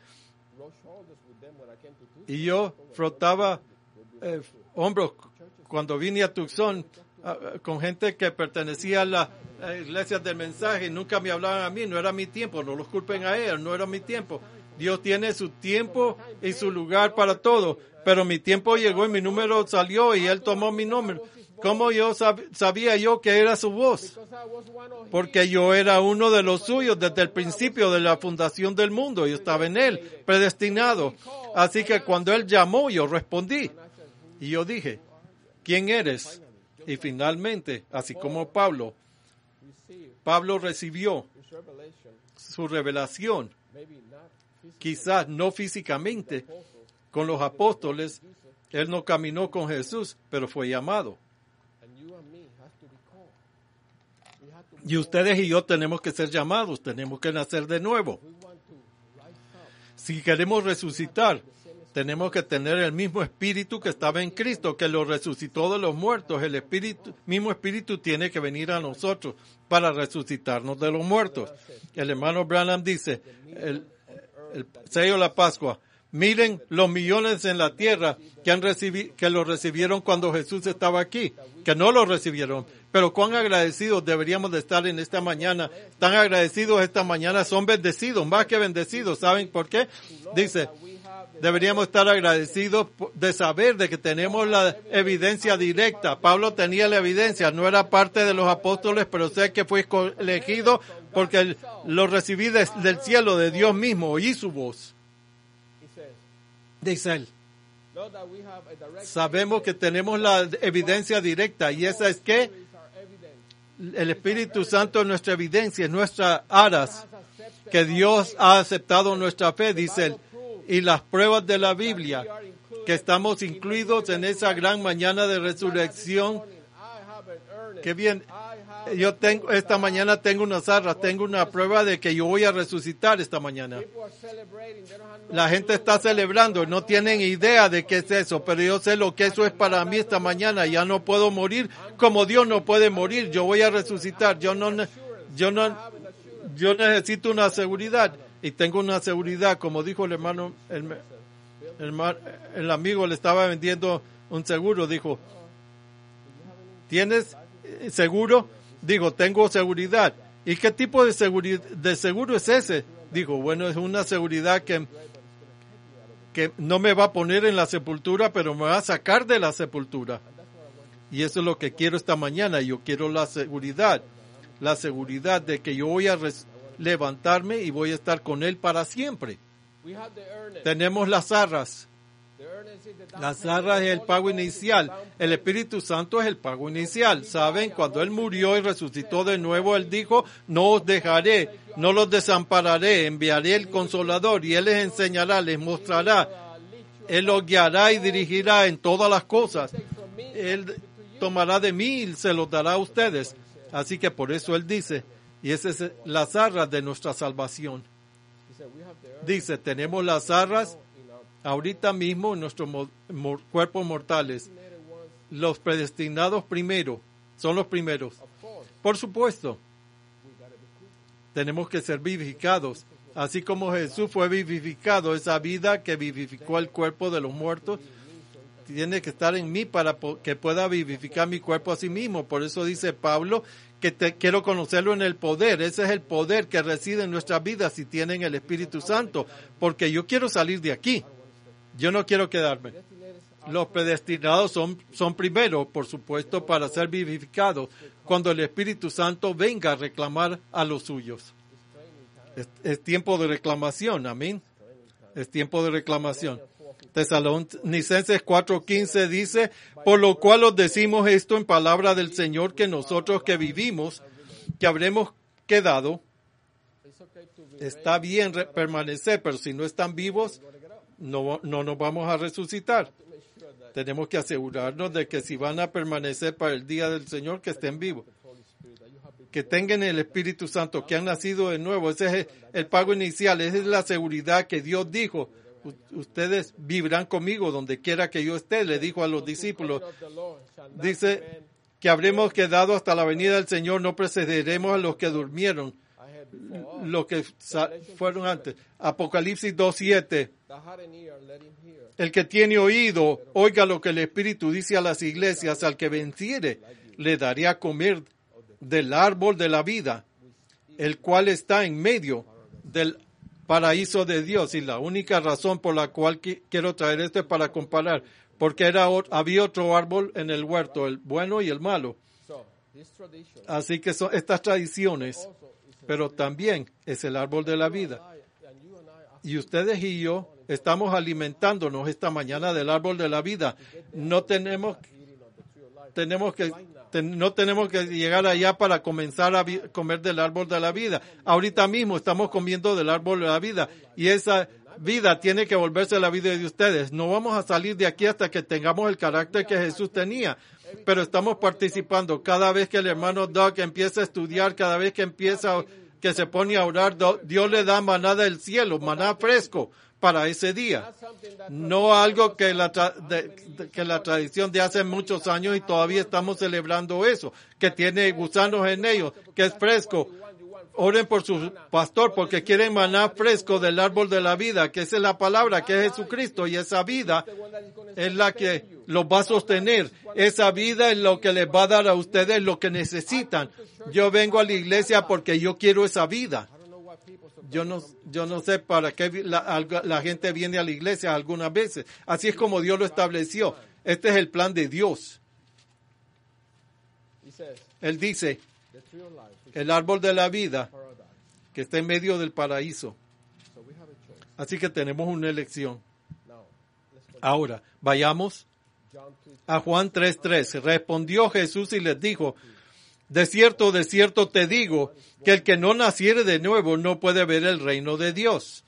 Speaker 2: Y yo frotaba hombros cuando vine a Tucson con gente que pertenecía a las iglesias del mensaje. Nunca me hablaban a mí, no era mi tiempo, no los culpen a ellos, no era mi tiempo. Dios tiene su tiempo y su lugar para todo, pero mi tiempo llegó y mi número salió y él tomó mi nombre. ¿Cómo yo sabía yo que era su voz? Porque yo era uno de los suyos desde el principio de la fundación del mundo. Yo estaba en él, predestinado. Así que cuando él llamó, yo respondí. Y yo dije, ¿quién eres? Y finalmente, así como Pablo recibió su revelación. quizás no físicamente con los apóstoles, él no caminó con Jesús, pero fue llamado. Y ustedes y yo tenemos que ser llamados, tenemos que nacer de nuevo. Si queremos resucitar, tenemos que tener el mismo espíritu que estaba en Cristo, que lo resucitó de los muertos. El mismo espíritu tiene que venir a nosotros para resucitarnos de los muertos. El hermano Branham dice, el sello de la Pascua, miren los millones en la tierra que lo recibieron cuando Jesús estaba aquí, que no lo recibieron. Pero cuán agradecidos deberíamos de estar en esta mañana. Tan agradecidos esta mañana, son bendecidos, más que bendecidos. ¿Saben por qué? Dice, deberíamos estar agradecidos de saber de que tenemos la evidencia directa. Pablo tenía la evidencia, no era parte de los apóstoles, pero sé que fue elegido porque lo recibí del cielo, de Dios mismo, oí su voz. Dice él, sabemos que tenemos la evidencia directa, y esa es que el Espíritu Santo es nuestra evidencia, es nuestra aras, que Dios ha aceptado nuestra fe, dice él, y las pruebas de la Biblia, que estamos incluidos en esa gran mañana de resurrección. Qué bien, esta mañana tengo unas arras, tengo una prueba de que yo voy a resucitar esta mañana. La gente está celebrando, no tienen idea de qué es eso, pero yo sé lo que eso es para mí esta mañana. Ya no puedo morir como Dios no puede morir, yo voy a resucitar. Yo necesito una seguridad, y tengo una seguridad, como dijo el hermano, el amigo le estaba vendiendo un seguro, dijo, ¿tienes seguro? Digo, tengo seguridad. ¿Y qué tipo de seguro es ese? Digo, bueno, es una seguridad que no me va a poner en la sepultura, pero me va a sacar de la sepultura. Y eso es lo que quiero esta mañana. Yo quiero la seguridad de que yo voy a levantarme y voy a estar con Él para siempre. Tenemos las arras. Las arras es el pago inicial. El Espíritu Santo es el pago inicial. ¿Saben? Cuando Él murió y resucitó de nuevo, Él dijo, no os dejaré, no los desampararé, enviaré el Consolador, y Él les enseñará, les mostrará. Él los guiará y dirigirá en todas las cosas. Él tomará de mí y se los dará a ustedes. Así que por eso Él dice, y esas es las arras de nuestra salvación. Dice, tenemos las arras ahorita mismo en nuestros cuerpos mortales. Los predestinados primero, son los primeros. Por supuesto, tenemos que ser vivificados. Así como Jesús fue vivificado, esa vida que vivificó el cuerpo de los muertos, tiene que estar en mí para que pueda vivificar mi cuerpo a sí mismo. Por eso dice Pablo que quiero conocerlo en el poder. Ese es el poder que reside en nuestras vidas si tienen el Espíritu Santo. Porque yo quiero salir de aquí. Yo no quiero quedarme. Los predestinados son primero, por supuesto, para ser vivificados cuando el Espíritu Santo venga a reclamar a los suyos. Es tiempo de reclamación, amén. Es tiempo de reclamación. Tesalonicenses 4:15 dice, por lo cual os decimos esto en palabra del Señor, que nosotros que vivimos, que habremos quedado, está bien permanecer, pero si no están vivos, no nos vamos a resucitar. Tenemos que asegurarnos de que si van a permanecer para el día del Señor, que estén vivos. Que tengan el Espíritu Santo, que han nacido de nuevo. Ese es el pago inicial, esa es la seguridad que Dios dijo. Ustedes vivirán conmigo donde quiera que yo esté, le dijo a los discípulos. Dice que habremos quedado hasta la venida del Señor, no precederemos a los que durmieron, los que fueron antes. Apocalipsis 2:7. El que tiene oído, oiga lo que el Espíritu dice a las iglesias, al que venciere, le daré a comer del árbol de la vida, el cual está en medio del paraíso de Dios. Y la única razón por la cual quiero traer esto es para comparar, porque había otro árbol en el huerto, el bueno y el malo. Así que son estas tradiciones, pero también es el árbol de la vida. Y ustedes y yo estamos alimentándonos esta mañana del árbol de la vida. No tenemos no tenemos que llegar allá para comenzar a comer del árbol de la vida. Ahorita mismo estamos comiendo del árbol de la vida y esa vida tiene que volverse la vida de ustedes. No vamos a salir de aquí hasta que tengamos el carácter que Jesús tenía, pero estamos participando. Cada vez que el hermano Doug empieza a estudiar, cada vez que se pone a orar, Dios le da maná del cielo, maná fresco para ese día. No algo que la tradición de hace muchos años y todavía estamos celebrando eso, que tiene gusanos en ellos, que es fresco. Oren por su pastor porque quieren maná fresco del árbol de la vida, que esa es la palabra, que es Jesucristo, y esa vida es la que los va a sostener. Esa vida es lo que les va a dar a ustedes lo que necesitan. Yo vengo a la iglesia porque yo quiero esa vida. Yo no sé para qué la gente viene a la iglesia algunas veces. Así es como Dios lo estableció. Este es el plan de Dios. Él dice, el árbol de la vida que está en medio del paraíso. Así que tenemos una elección. Ahora, vayamos a Juan 3:3. Respondió Jesús y les dijo, de cierto te digo, que el que no naciere de nuevo no puede ver el reino de Dios.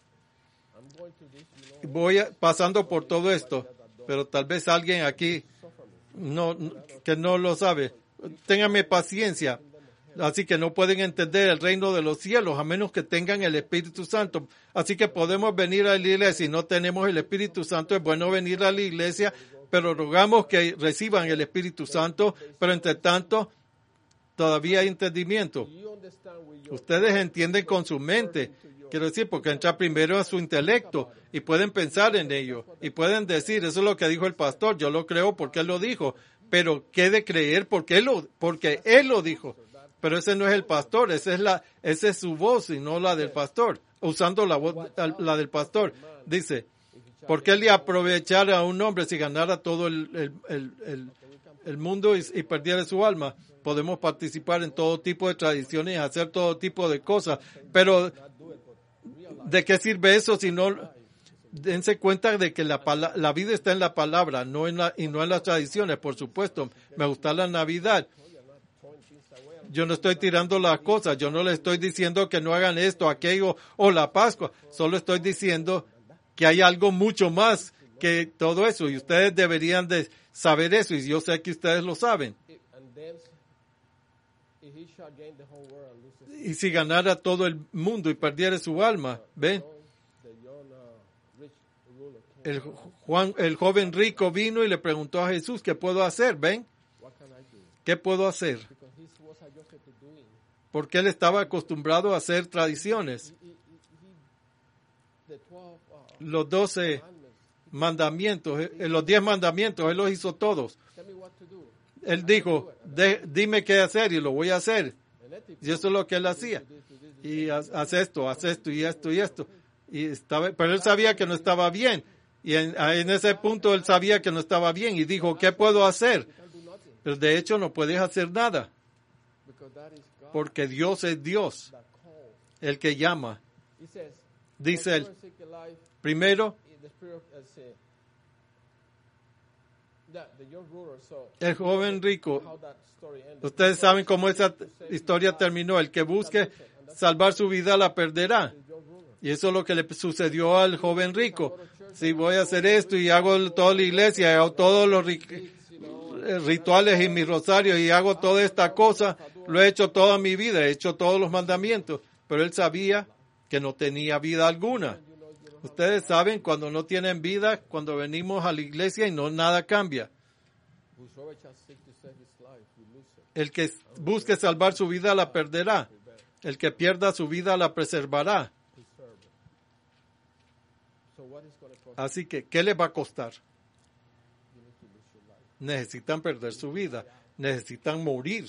Speaker 2: Voy pasando por todo esto, pero tal vez alguien aquí que no lo sabe. Ténganme paciencia. Así que no pueden entender el reino de los cielos a menos que tengan el Espíritu Santo. Así que podemos venir a la iglesia. Si no tenemos el Espíritu Santo, es bueno venir a la iglesia, pero rogamos que reciban el Espíritu Santo. Pero entre tanto, todavía hay entendimiento. Ustedes entienden con su mente. Quiero decir, porque entra primero a su intelecto y pueden pensar en ello. Y pueden decir, eso es lo que dijo el pastor. Yo lo creo porque él lo dijo. Pero ¿qué de creer? Porque él lo dijo. Pero ese no es el pastor, esa es su voz y no la del pastor, usando la voz, la del pastor. Dice, ¿por qué le aprovechara a un hombre si ganara todo el mundo y perdiera su alma? Podemos participar en todo tipo de tradiciones, hacer todo tipo de cosas, pero ¿de qué sirve eso si no? Dense cuenta de que la vida está en la palabra, y no en las tradiciones, por supuesto. Me gusta la Navidad. Yo no estoy tirando las cosas, yo no le estoy diciendo que no hagan esto, aquello o la Pascua. Solo estoy diciendo que hay algo mucho más que todo eso y ustedes deberían de saber eso y yo sé que ustedes lo saben. Y si ganara todo el mundo y perdiera su alma, ¿ven? El joven rico vino y le preguntó a Jesús, ¿qué puedo hacer? ¿Ven? ¿Qué puedo hacer? Porque él estaba acostumbrado a hacer tradiciones. Los 12 mandamientos, los 10 mandamientos, él los hizo todos. Él dijo, dime qué hacer y lo voy a hacer. Y eso es lo que él hacía. Y haz esto y esto y esto. Pero él sabía que no estaba bien. Y en ese punto él sabía que no estaba bien y dijo, ¿qué puedo hacer? Pero de hecho no puedes hacer nada. Porque Dios es Dios, el que llama. Dice él, primero, el joven rico. Ustedes saben cómo esa historia terminó. El que busque salvar su vida la perderá. Y eso es lo que le sucedió al joven rico. Si voy a hacer esto y hago toda la iglesia, hago todos los rituales y mis rosarios y hago toda esta cosa, lo he hecho toda mi vida, he hecho todos los mandamientos, pero él sabía que no tenía vida alguna. Ustedes saben cuando no tienen vida, cuando venimos a la iglesia y nada cambia. El que busque salvar su vida la perderá. El que pierda su vida la preservará. Así que, ¿qué les va a costar? Necesitan perder su vida, necesitan morir.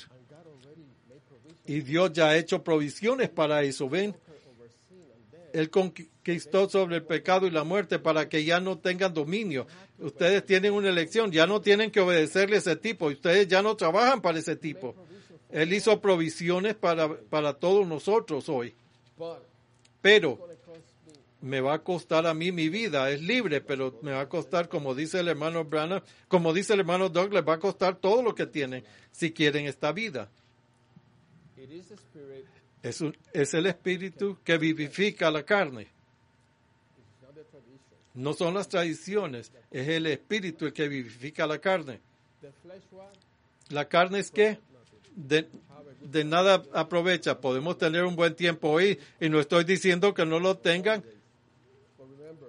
Speaker 2: Y Dios ya ha hecho provisiones para eso, ¿ven? Él conquistó sobre el pecado y la muerte para que ya no tengan dominio. Ustedes tienen una elección, ya no tienen que obedecerle a ese tipo, ustedes ya no trabajan para ese tipo. Él hizo provisiones para todos nosotros hoy. Pero me va a costar a mí mi vida. Es libre, pero me va a costar, como dice el hermano Branham, como dice el hermano Douglas, va a costar todo lo que tienen si quieren esta vida.
Speaker 1: It is the Spirit,
Speaker 2: Es el espíritu que vivifica la carne.
Speaker 1: it's not the tradition.
Speaker 2: No son las tradiciones, es el espíritu el que vivifica la carne.
Speaker 1: The flesh one,
Speaker 2: La carne es que de nada aprovecha. Podemos tener un buen tiempo hoy y no estoy diciendo que no lo tengan.
Speaker 1: but remember,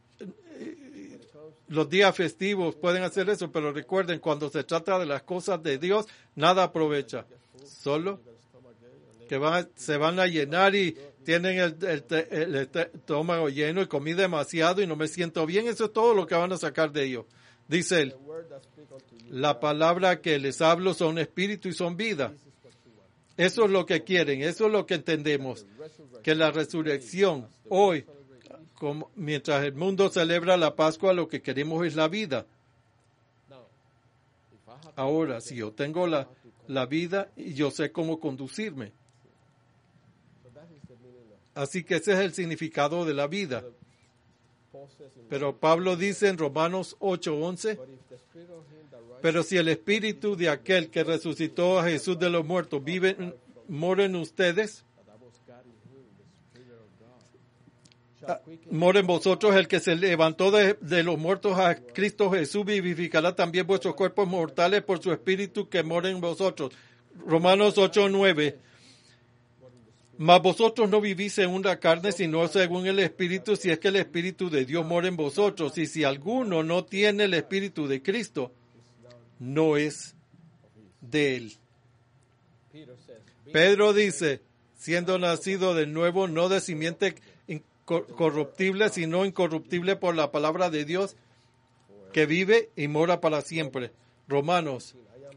Speaker 2: Los días festivos pueden hacer eso, pero recuerden, cuando se trata de las cosas de Dios, nada aprovecha. Solo que se van a llenar y tienen el estómago lleno y comí demasiado y no me siento bien. Eso es todo lo que van a sacar de ellos. Dice él,
Speaker 1: the word that speak unto you,
Speaker 2: la palabra que les hablo son espíritu y son vida.
Speaker 1: this is what you want.
Speaker 2: Eso es lo que quieren, eso es lo que entendemos. Que la resurrección hoy, mientras el mundo celebra la Pascua, lo que queremos es la vida.
Speaker 1: Now, if I have
Speaker 2: Ahora, si yo tengo la vida, yo sé cómo conducirme.
Speaker 1: so that is the meaning of
Speaker 2: Así que ese es el significado de la vida.
Speaker 1: Paul says in
Speaker 2: Pero Pablo dice en Romanos 8:11,
Speaker 1: but if the spirit of him that rises
Speaker 2: pero si el espíritu de aquel que resucitó a Jesús de los muertos mora en ustedes,
Speaker 1: that was God in whom the spirit of God shall quicken
Speaker 2: mora en vosotros, el que se levantó de los muertos a Cristo Jesús vivificará también vuestros cuerpos mortales por su espíritu que mora en vosotros. Romanos 8:9. Mas vosotros no vivís según la carne, sino según el Espíritu, si es que el Espíritu de Dios mora en vosotros. Y si alguno no tiene el Espíritu de Cristo, no es de él.
Speaker 1: Peter says,
Speaker 2: Pedro dice, siendo nacido de nuevo, no de simiente corruptible, sino incorruptible por la palabra de Dios, que vive y mora para siempre. Romanos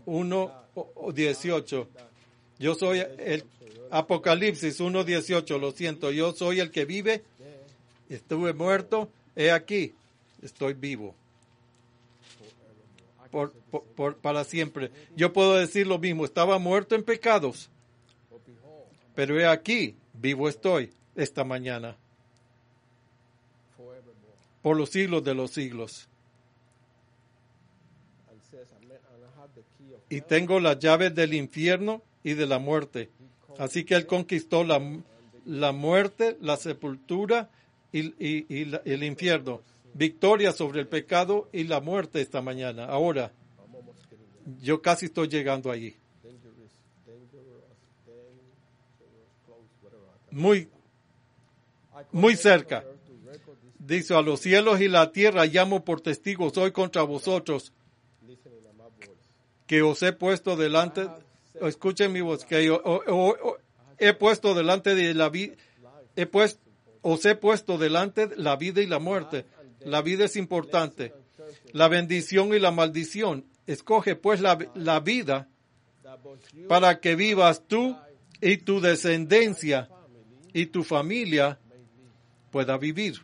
Speaker 2: 1:18. Yo soy el Apocalipsis 1:18, lo siento, yo soy el que vive, estuve muerto, he aquí, estoy vivo. Para siempre. Yo puedo decir lo mismo, estaba muerto en pecados, pero he aquí, vivo estoy esta mañana,
Speaker 1: forevermore.
Speaker 2: por los siglos de los siglos.
Speaker 1: And says, and I have the key of
Speaker 2: Y tengo las llaves del infierno y de la muerte. Así que él conquistó la muerte, la sepultura y el infierno. Victoria sobre el pecado y la muerte esta mañana. Ahora,
Speaker 1: I'm almost getting there.
Speaker 2: yo casi estoy llegando allí.
Speaker 1: Dangerous, close, whatever.
Speaker 2: Muy cerca. Dice, a los cielos y la tierra llamo por testigos hoy contra vosotros,
Speaker 1: Listening to my voice.
Speaker 2: que os he puesto delante, escuchen mi voz, que he puesto delante de la vida, os he puesto delante la vida y la muerte. La vida es importante. La bendición y la maldición. Escoge pues la vida
Speaker 1: That both you
Speaker 2: para que vivas tú y tu descendencia y tu familia pueda vivir.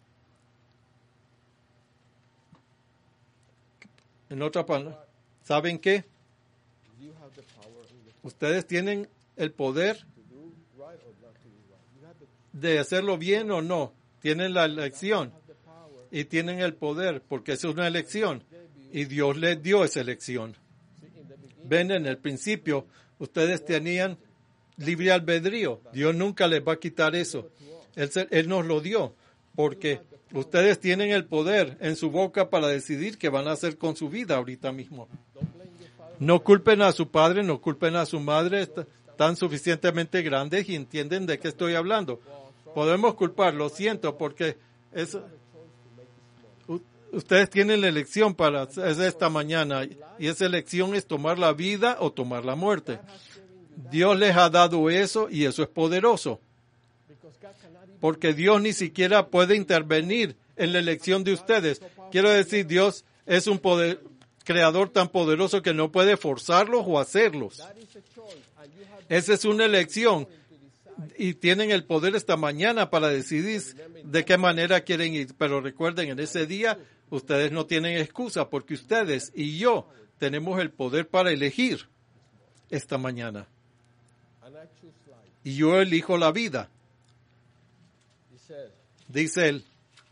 Speaker 2: En otra palabra, ¿saben qué?
Speaker 1: you have the power in your
Speaker 2: Ustedes tienen el poder
Speaker 1: to do right or not to do right. You have the
Speaker 2: de hacerlo bien o no. Tienen la elección
Speaker 1: the power.
Speaker 2: y tienen el poder porque es una elección y Dios les dio esa elección.
Speaker 1: See, in the beginning,
Speaker 2: Ven, en el principio ustedes tenían libre albedrío. Dios nunca les va a quitar eso. Él nos lo dio porque ustedes tienen el poder en su boca para decidir qué van a hacer con su vida ahorita mismo.
Speaker 1: don't blame your father.
Speaker 2: No culpen a su padre, no culpen a su madre, están suficientemente grandes y entienden de qué estoy hablando. Podemos culpar, lo siento, porque ustedes tienen la elección para es esta mañana y esa elección es tomar la vida o tomar la muerte. Dios les ha dado eso y eso es poderoso,
Speaker 1: Because God cannot even
Speaker 2: porque Dios ni siquiera puede intervenir en la elección de ustedes. Quiero decir, Dios es un creador tan poderoso que no puede forzarlos o hacerlos.
Speaker 1: that is a choice, and you have
Speaker 2: Esa es una elección
Speaker 1: to decide.
Speaker 2: y tienen el poder esta mañana para decidir de qué manera quieren ir. Pero recuerden, en ese día ustedes no tienen excusa porque ustedes y yo tenemos el poder para elegir esta mañana.
Speaker 1: And I choose life.
Speaker 2: Y yo elijo la vida.
Speaker 1: He said,
Speaker 2: Dice él,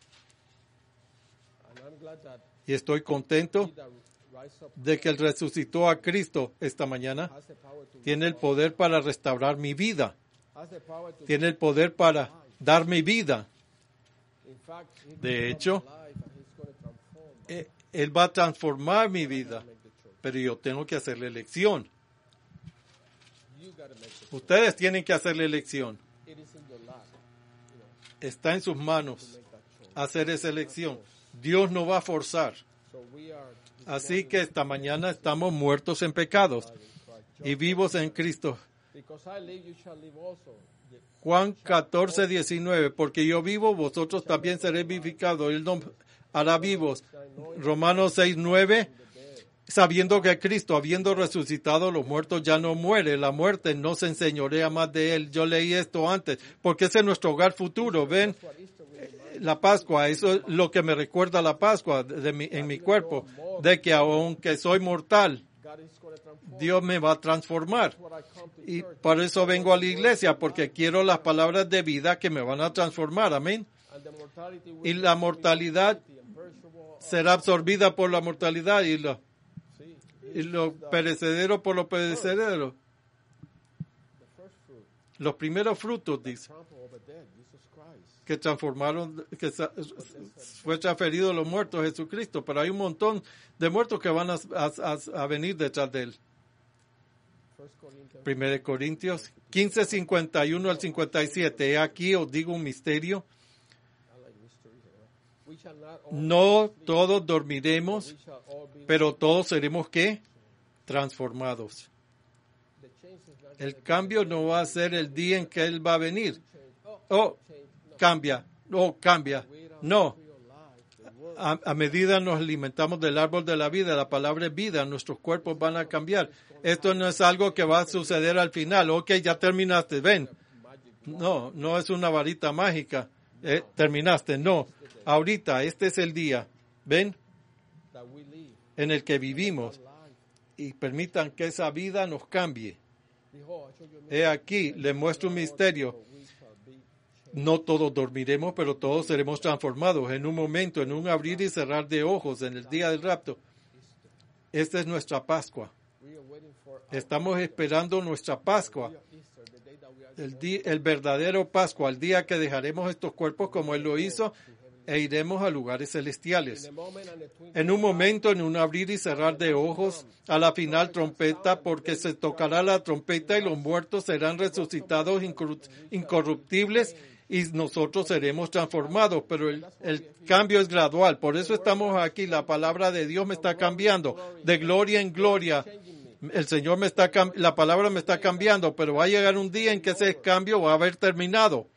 Speaker 1: And I'm glad that
Speaker 2: y estoy contento
Speaker 1: he that rise up
Speaker 2: de que él resucitó a Cristo esta mañana.
Speaker 1: has the power to
Speaker 2: Tiene el poder para restaurar mi vida.
Speaker 1: has the power to
Speaker 2: Tiene el poder para dar mi vida.
Speaker 1: in fact he
Speaker 2: De hecho,
Speaker 1: life and he's going to transform
Speaker 2: Él va a transformar mi vida.
Speaker 1: make the choice.
Speaker 2: Pero yo tengo que hacer la elección.
Speaker 1: You got to make the choice.
Speaker 2: Ustedes tienen que hacer la elección.
Speaker 1: It is in your life,
Speaker 2: Está en sus manos
Speaker 1: make that choice.
Speaker 2: hacer esa elección. Dios no va a forzar.
Speaker 1: So we are
Speaker 2: Así que esta mañana estamos muertos en pecados
Speaker 1: in Christ.
Speaker 2: y vivos en Cristo.
Speaker 1: Because I live, you shall live also.
Speaker 2: Juan 14, 19. Porque yo vivo, vosotros también seréis vivificados. Él nos hará vivos. Romanos 6, 9. Sabiendo que Cristo, habiendo resucitado los muertos, ya no muere. La muerte no se enseñorea más de él. Yo leí esto antes, porque ese es nuestro hogar futuro. Ven, la Pascua, eso es lo que me recuerda a la Pascua en mi cuerpo, de que aunque soy mortal,
Speaker 1: God is going to transform.
Speaker 2: Dios me va a transformar.
Speaker 1: That's what I come to
Speaker 2: Y
Speaker 1: church.
Speaker 2: por eso vengo a la iglesia, porque quiero las palabras de vida que me van a transformar. Amén.
Speaker 1: And the mortality will
Speaker 2: Y la mortalidad
Speaker 1: be imperishable.
Speaker 2: será absorbida por la mortalidad y
Speaker 1: See,
Speaker 2: lo perecedero por lo perecedero.
Speaker 1: the first fruit,
Speaker 2: Los primeros frutos, dice,
Speaker 1: trample over dead, Jesus Christ.
Speaker 2: que transformaron, fue transferido a los muertos a Jesucristo, pero hay un montón de muertos que van a venir detrás de él.
Speaker 1: 1 Corinthians.
Speaker 2: 1 Corintios 15, 51 al 57. He aquí os digo un misterio.
Speaker 1: I like mysteries. We shall not all
Speaker 2: No todos dormiremos,
Speaker 1: we shall all be
Speaker 2: pero todos seremos ¿qué? Transformados.
Speaker 1: the change is not
Speaker 2: El cambio no va a ser el día en que Él va a venir. Oh, cambia. Oh, cambia. No.
Speaker 1: your life. The word
Speaker 2: A medida nos alimentamos del árbol de la vida, la palabra es vida, nuestros cuerpos van a cambiar. Esto no es algo que va a suceder al final. Ok, ya terminaste, ven. No, no es una varita mágica. Terminaste, no. Ahorita, este es el día, ven,
Speaker 1: that we live.
Speaker 2: en el que vivimos.
Speaker 1: Life.
Speaker 2: Y permitan que esa vida nos cambie.
Speaker 1: Behold, I show you a
Speaker 2: He aquí, le muestro un misterio.
Speaker 1: we shall be
Speaker 2: No todos dormiremos, pero todos seremos transformados en un momento, en un abrir y cerrar de ojos, en el día del rapto. Esta es nuestra Pascua.
Speaker 1: we are waiting for
Speaker 2: Estamos esperando nuestra Pascua,
Speaker 1: Easter, the day that we are
Speaker 2: el verdadero Pascua, el día que dejaremos estos cuerpos como Él lo hizo e iremos a lugares celestiales.
Speaker 1: the moment and the twinkle
Speaker 2: En un momento, en un abrir y cerrar de ojos, a la final trompeta, porque se tocará la trompeta y los muertos serán resucitados incorruptibles y nosotros seremos transformados, pero el cambio es gradual. Por eso estamos aquí. La palabra de Dios me está cambiando de gloria en gloria. El Señor la palabra me está cambiando, pero va a llegar un día en que ese cambio va a haber terminado.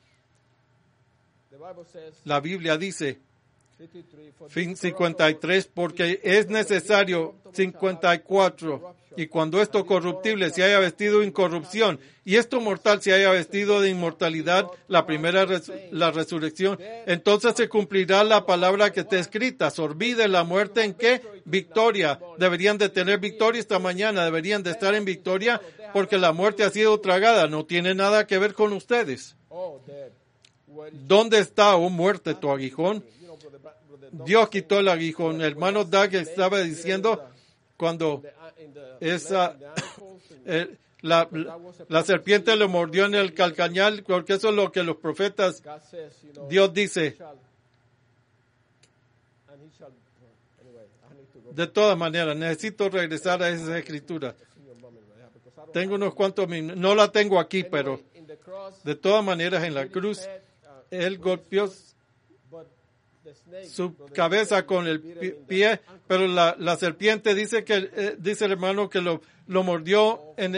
Speaker 1: the Bible says
Speaker 2: La Biblia dice,
Speaker 1: 53 for
Speaker 2: fin 53, porque es necesario 54. Y cuando esto corruptible se haya vestido de incorrupción y esto mortal se haya vestido de inmortalidad, la primera la resurrección, entonces se cumplirá la palabra que está escrita. Sorbide la muerte en qué? Victoria. Deberían de tener victoria esta mañana, deberían de estar en victoria porque la muerte ha sido tragada. No tiene nada que ver con ustedes.
Speaker 1: oh dead. Where is
Speaker 2: ¿Dónde está, oh muerte, tu aguijón?
Speaker 1: you know brother Doug,
Speaker 2: Dios quitó el aguijón. El hermano Doug estaba diciendo cuando
Speaker 1: in the
Speaker 2: esa
Speaker 1: in the ankles, and
Speaker 2: la serpiente lo mordió en el calcañal, porque eso es lo que los profetas,
Speaker 1: God says, you know,
Speaker 2: Dios dice.
Speaker 1: shall, and he shall anyway, I need to go
Speaker 2: De todas maneras, necesito regresar a esa escritura.
Speaker 1: in your moment right now because I don't
Speaker 2: Tengo unos cuantos minutos, no la tengo aquí, pero
Speaker 1: in the cross
Speaker 2: de todas maneras en la cruz, él golpeó
Speaker 1: but the snake
Speaker 2: su cabeza con el pie, pero la serpiente dice que dice el hermano que lo mordió en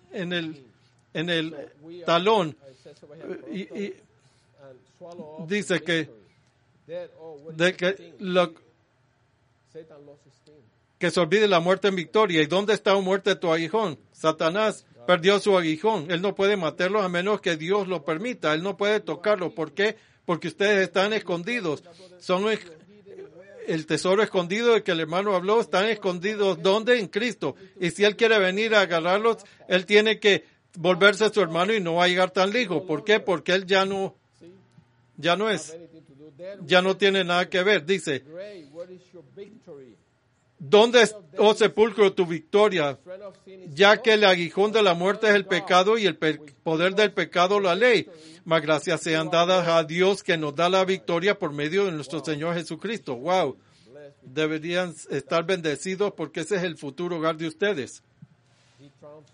Speaker 2: el talón.
Speaker 1: it says over here,
Speaker 2: Y
Speaker 1: and swallow up
Speaker 2: dice que
Speaker 1: dead, oh, what
Speaker 2: de
Speaker 1: is
Speaker 2: que
Speaker 1: the thing? Satan lost his sting.
Speaker 2: que se olvide la muerte en victoria. ¿Y dónde está la muerte de tu aguijón? Satanás perdió su aguijón. Él no puede matarlo a menos que Dios lo permita. Él no puede tocarlo. ¿Por qué? Porque ustedes están escondidos. Son el tesoro escondido de que el hermano habló. Están escondidos. ¿Dónde? En Cristo. Y si Él quiere venir a agarrarlos, Él tiene que volverse a su hermano y no va a llegar tan lejos. ¿Por qué? Porque Él ya no es.
Speaker 1: Anything to do
Speaker 2: ya no tiene nada que ver. Dice,
Speaker 1: Grave, where is your victory?
Speaker 2: ¿dónde es, oh sepulcro, tu victoria?
Speaker 1: Strength of sin is
Speaker 2: Ya que el aguijón de la muerte es el pecado y el poder del pecado la ley. Mas gracias sean dadas a Dios que nos da la victoria por medio de nuestro Señor Jesucristo. Wow. Deberían estar bendecidos porque ese es el futuro hogar de ustedes.
Speaker 1: He triumphed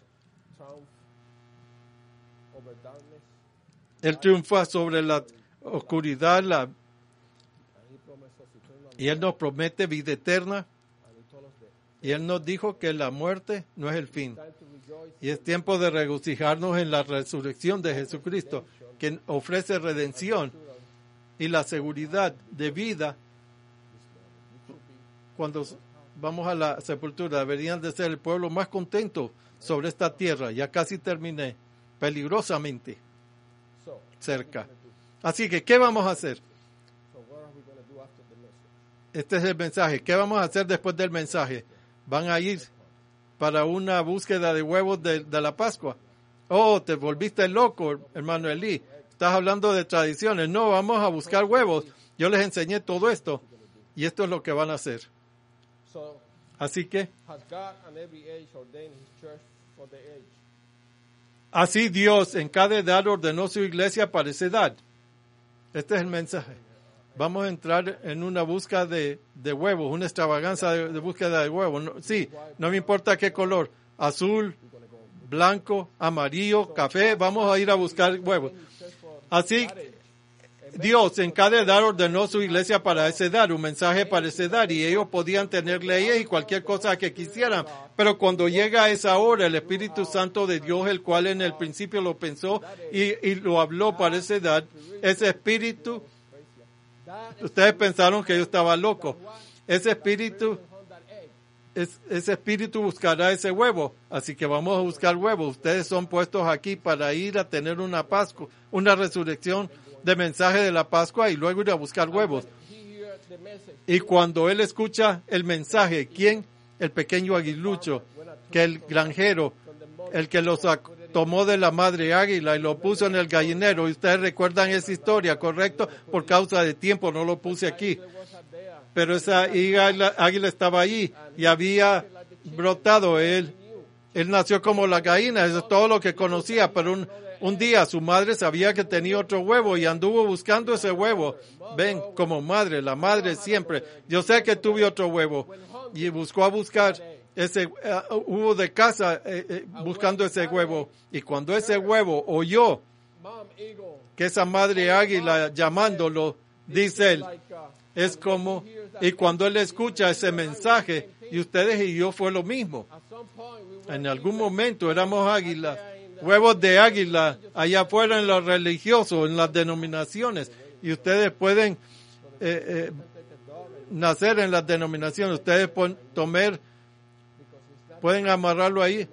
Speaker 1: over darkness,
Speaker 2: Él triunfa sobre la oscuridad
Speaker 1: and he promised us eternal life,
Speaker 2: y Él nos promete vida eterna.
Speaker 1: and he told us that
Speaker 2: Y Él nos dijo que la muerte no es el fin.
Speaker 1: time to rejoice
Speaker 2: Y es tiempo de regocijarnos en la resurrección de Jesucristo, que ofrece redención y la seguridad de vida. Cuando vamos a la sepultura, deberían de ser el pueblo más contento sobre esta tierra. Ya casi terminé, peligrosamente
Speaker 1: so.
Speaker 2: cerca. Así que, ¿qué vamos a hacer?
Speaker 1: So what are we going to do after the message?
Speaker 2: Este es el mensaje. ¿Qué vamos a hacer después del mensaje? ¿Van a ir para una búsqueda de huevos de la Pascua? Oh, te volviste loco, hermano Elí. Estás hablando de tradiciones. No, vamos a buscar huevos. Yo les enseñé todo esto. Y esto es lo que van a hacer.
Speaker 1: So
Speaker 2: Así que,
Speaker 1: has God and every age ordained his church for the age?
Speaker 2: así Dios en cada edad ordenó su iglesia para esa edad. Este es el mensaje. Vamos a entrar en una búsqueda de huevos, una extravaganza de búsqueda de huevos. No, sí, no me importa qué color, azul, blanco, amarillo, café, vamos a ir a buscar huevos. Así, Dios en cada edad ordenó su iglesia para esa edad, un mensaje para esa edad, y ellos podían tener leyes y cualquier cosa que quisieran. Pero cuando llega a esa hora, el Espíritu Santo de Dios, el cual en el principio lo pensó y lo habló para esa edad, ese Espíritu, ustedes pensaron que yo estaba loco. Ese Espíritu buscará ese huevo. Así que vamos a buscar huevos. Ustedes son puestos aquí para ir a tener una Pascua, una resurrección de mensaje de la Pascua y luego ir a buscar huevos. Y cuando él escucha el mensaje, ¿quién? El pequeño aguilucho, que el granjero, el que los tomó de la madre águila y lo puso en el gallinero. Y ustedes recuerdan esa historia, ¿correcto? Por causa de tiempo no lo puse aquí. Pero esa águila estaba allí y había brotado. Él nació como la gallina, eso es todo lo que conocía, pero un día su madre sabía que tenía otro huevo y anduvo buscando ese huevo. Ven, como madre, la madre siempre. Yo sé que tuve otro huevo y buscó a buscar ese, hubo de casa buscando ese huevo. Y cuando ese huevo oyó que esa madre águila llamándolo, dice él, es como, y cuando él escucha ese mensaje, y ustedes y yo fue lo mismo. En algún momento éramos águilas, huevos de águila, allá afuera en los religiosos, en las denominaciones, y ustedes pueden nacer en las denominaciones, ustedes pueden amarrarlo ahí.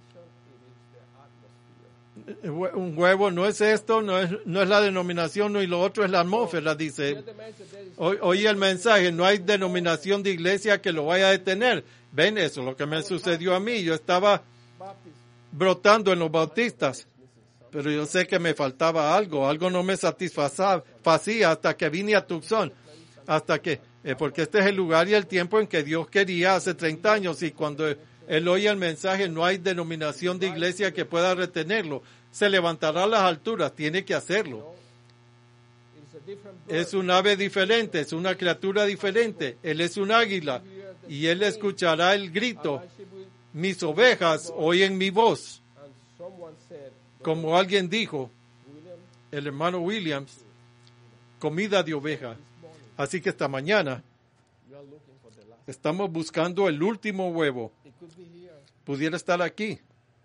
Speaker 2: Un huevo no es esto, no es la denominación, no, y lo otro es la atmósfera, dice. Oye el mensaje, no hay denominación de iglesia que lo vaya a detener. Ven, eso es lo que me sucedió a mí. Yo estaba brotando en los bautistas, pero yo sé que me faltaba algo no me satisfacía hasta que vine a Tucson, porque este es el lugar y el tiempo en que Dios quería hace 30 años, y cuando él oye el mensaje, no hay denominación de iglesia que pueda retenerlo. Se levantará a las alturas, tiene que hacerlo. Es un ave diferente, es una criatura diferente. Él es un águila y él escuchará el grito. Mis ovejas oyen mi voz. Como alguien dijo, el hermano Williams, comida de oveja. Así que esta mañana estamos buscando el último huevo. Pudiera estar aquí.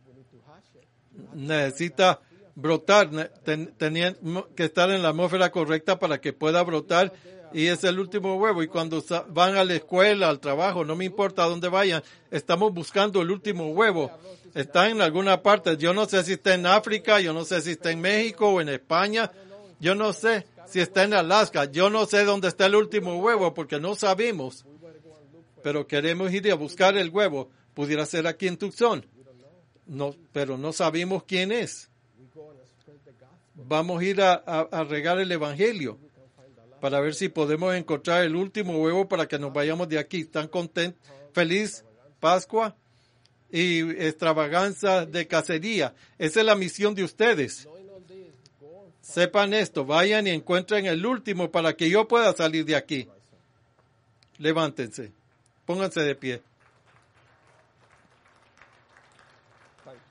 Speaker 2: Necesita brotar, tenía que estar en la atmósfera correcta para que pueda brotar, y es el último huevo. Y cuando van a la escuela, al trabajo, no me importa a dónde vayan, estamos buscando el último huevo. Está en alguna parte, yo no sé si está en África, yo no sé si está en México o en España, yo no sé si está en Alaska, yo no sé dónde está el último huevo porque no sabemos, pero queremos ir a buscar el huevo. Pudiera ser aquí en Tucson, no, pero no sabemos quién es. Vamos a ir a regar el evangelio para ver si podemos encontrar el último huevo para que nos vayamos de aquí. ¿Están contentos? Feliz Pascua y extravaganza de cacería. Esa es la misión de ustedes. Sepan esto, vayan y encuentren el último para que yo pueda salir de aquí. Levántense, pónganse de pie.
Speaker 1: Thank you.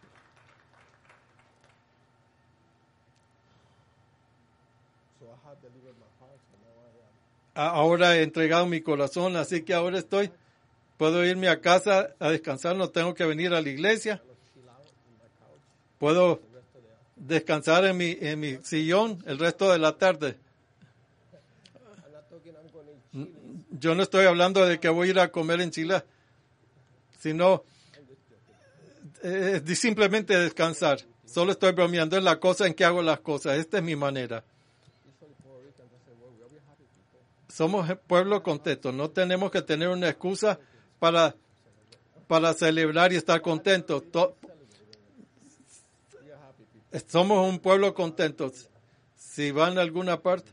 Speaker 1: So I have delivered my heart, so now I am.
Speaker 2: Ahora he entregado mi corazón, así que ahora puedo irme a casa a descansar, no tengo que venir a la iglesia.
Speaker 1: Chill out on my couch
Speaker 2: Puedo
Speaker 1: the rest of the
Speaker 2: descansar en mi sillón el resto de la tarde.
Speaker 1: I'm not talking I'm going to eat chili.
Speaker 2: Yo no estoy hablando de que voy a ir a comer en Chile, sino simplemente descansar. Solo estoy bromeando, es la cosa en que hago las cosas. Esta es mi manera.
Speaker 1: Usually Puerto Ricans they say, well, we'll be happy people.
Speaker 2: Somos pueblo contento. No tenemos que tener una excusa para celebrar y estar contentos.
Speaker 1: We are happy people.
Speaker 2: Somos un pueblo contento. Si van a alguna parte,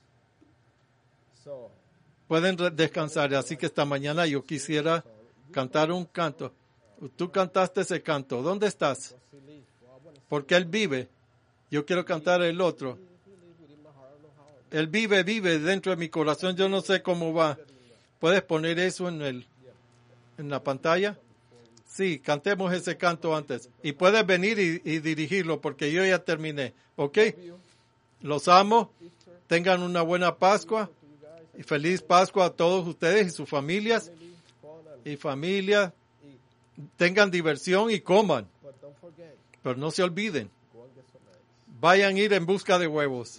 Speaker 1: So
Speaker 2: pueden descansar. Así que esta mañana yo quisiera cantar un canto. Tú cantaste ese canto. ¿Dónde estás?
Speaker 1: what's he live? Well, I want to
Speaker 2: Porque Él vive. Yo quiero cantar el otro.
Speaker 1: he live within my heart. I don't know how.
Speaker 2: Él vive dentro de mi corazón. Yo no sé cómo va. ¿Puedes poner eso en la pantalla? Sí, cantemos ese canto antes. Y puedes venir y dirigirlo porque yo ya terminé. ¿Ok? Los amo. Tengan una buena Pascua. Y feliz Pascua a todos ustedes y sus familias. Y familia. Tengan diversión y coman.
Speaker 1: But don't forget,
Speaker 2: Pero no se olviden.
Speaker 1: go and get some eggs.
Speaker 2: Vayan a ir en busca de huevos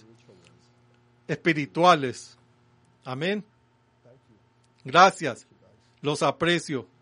Speaker 2: espirituales. Amén.
Speaker 1: Thank you.
Speaker 2: Gracias. Los aprecio.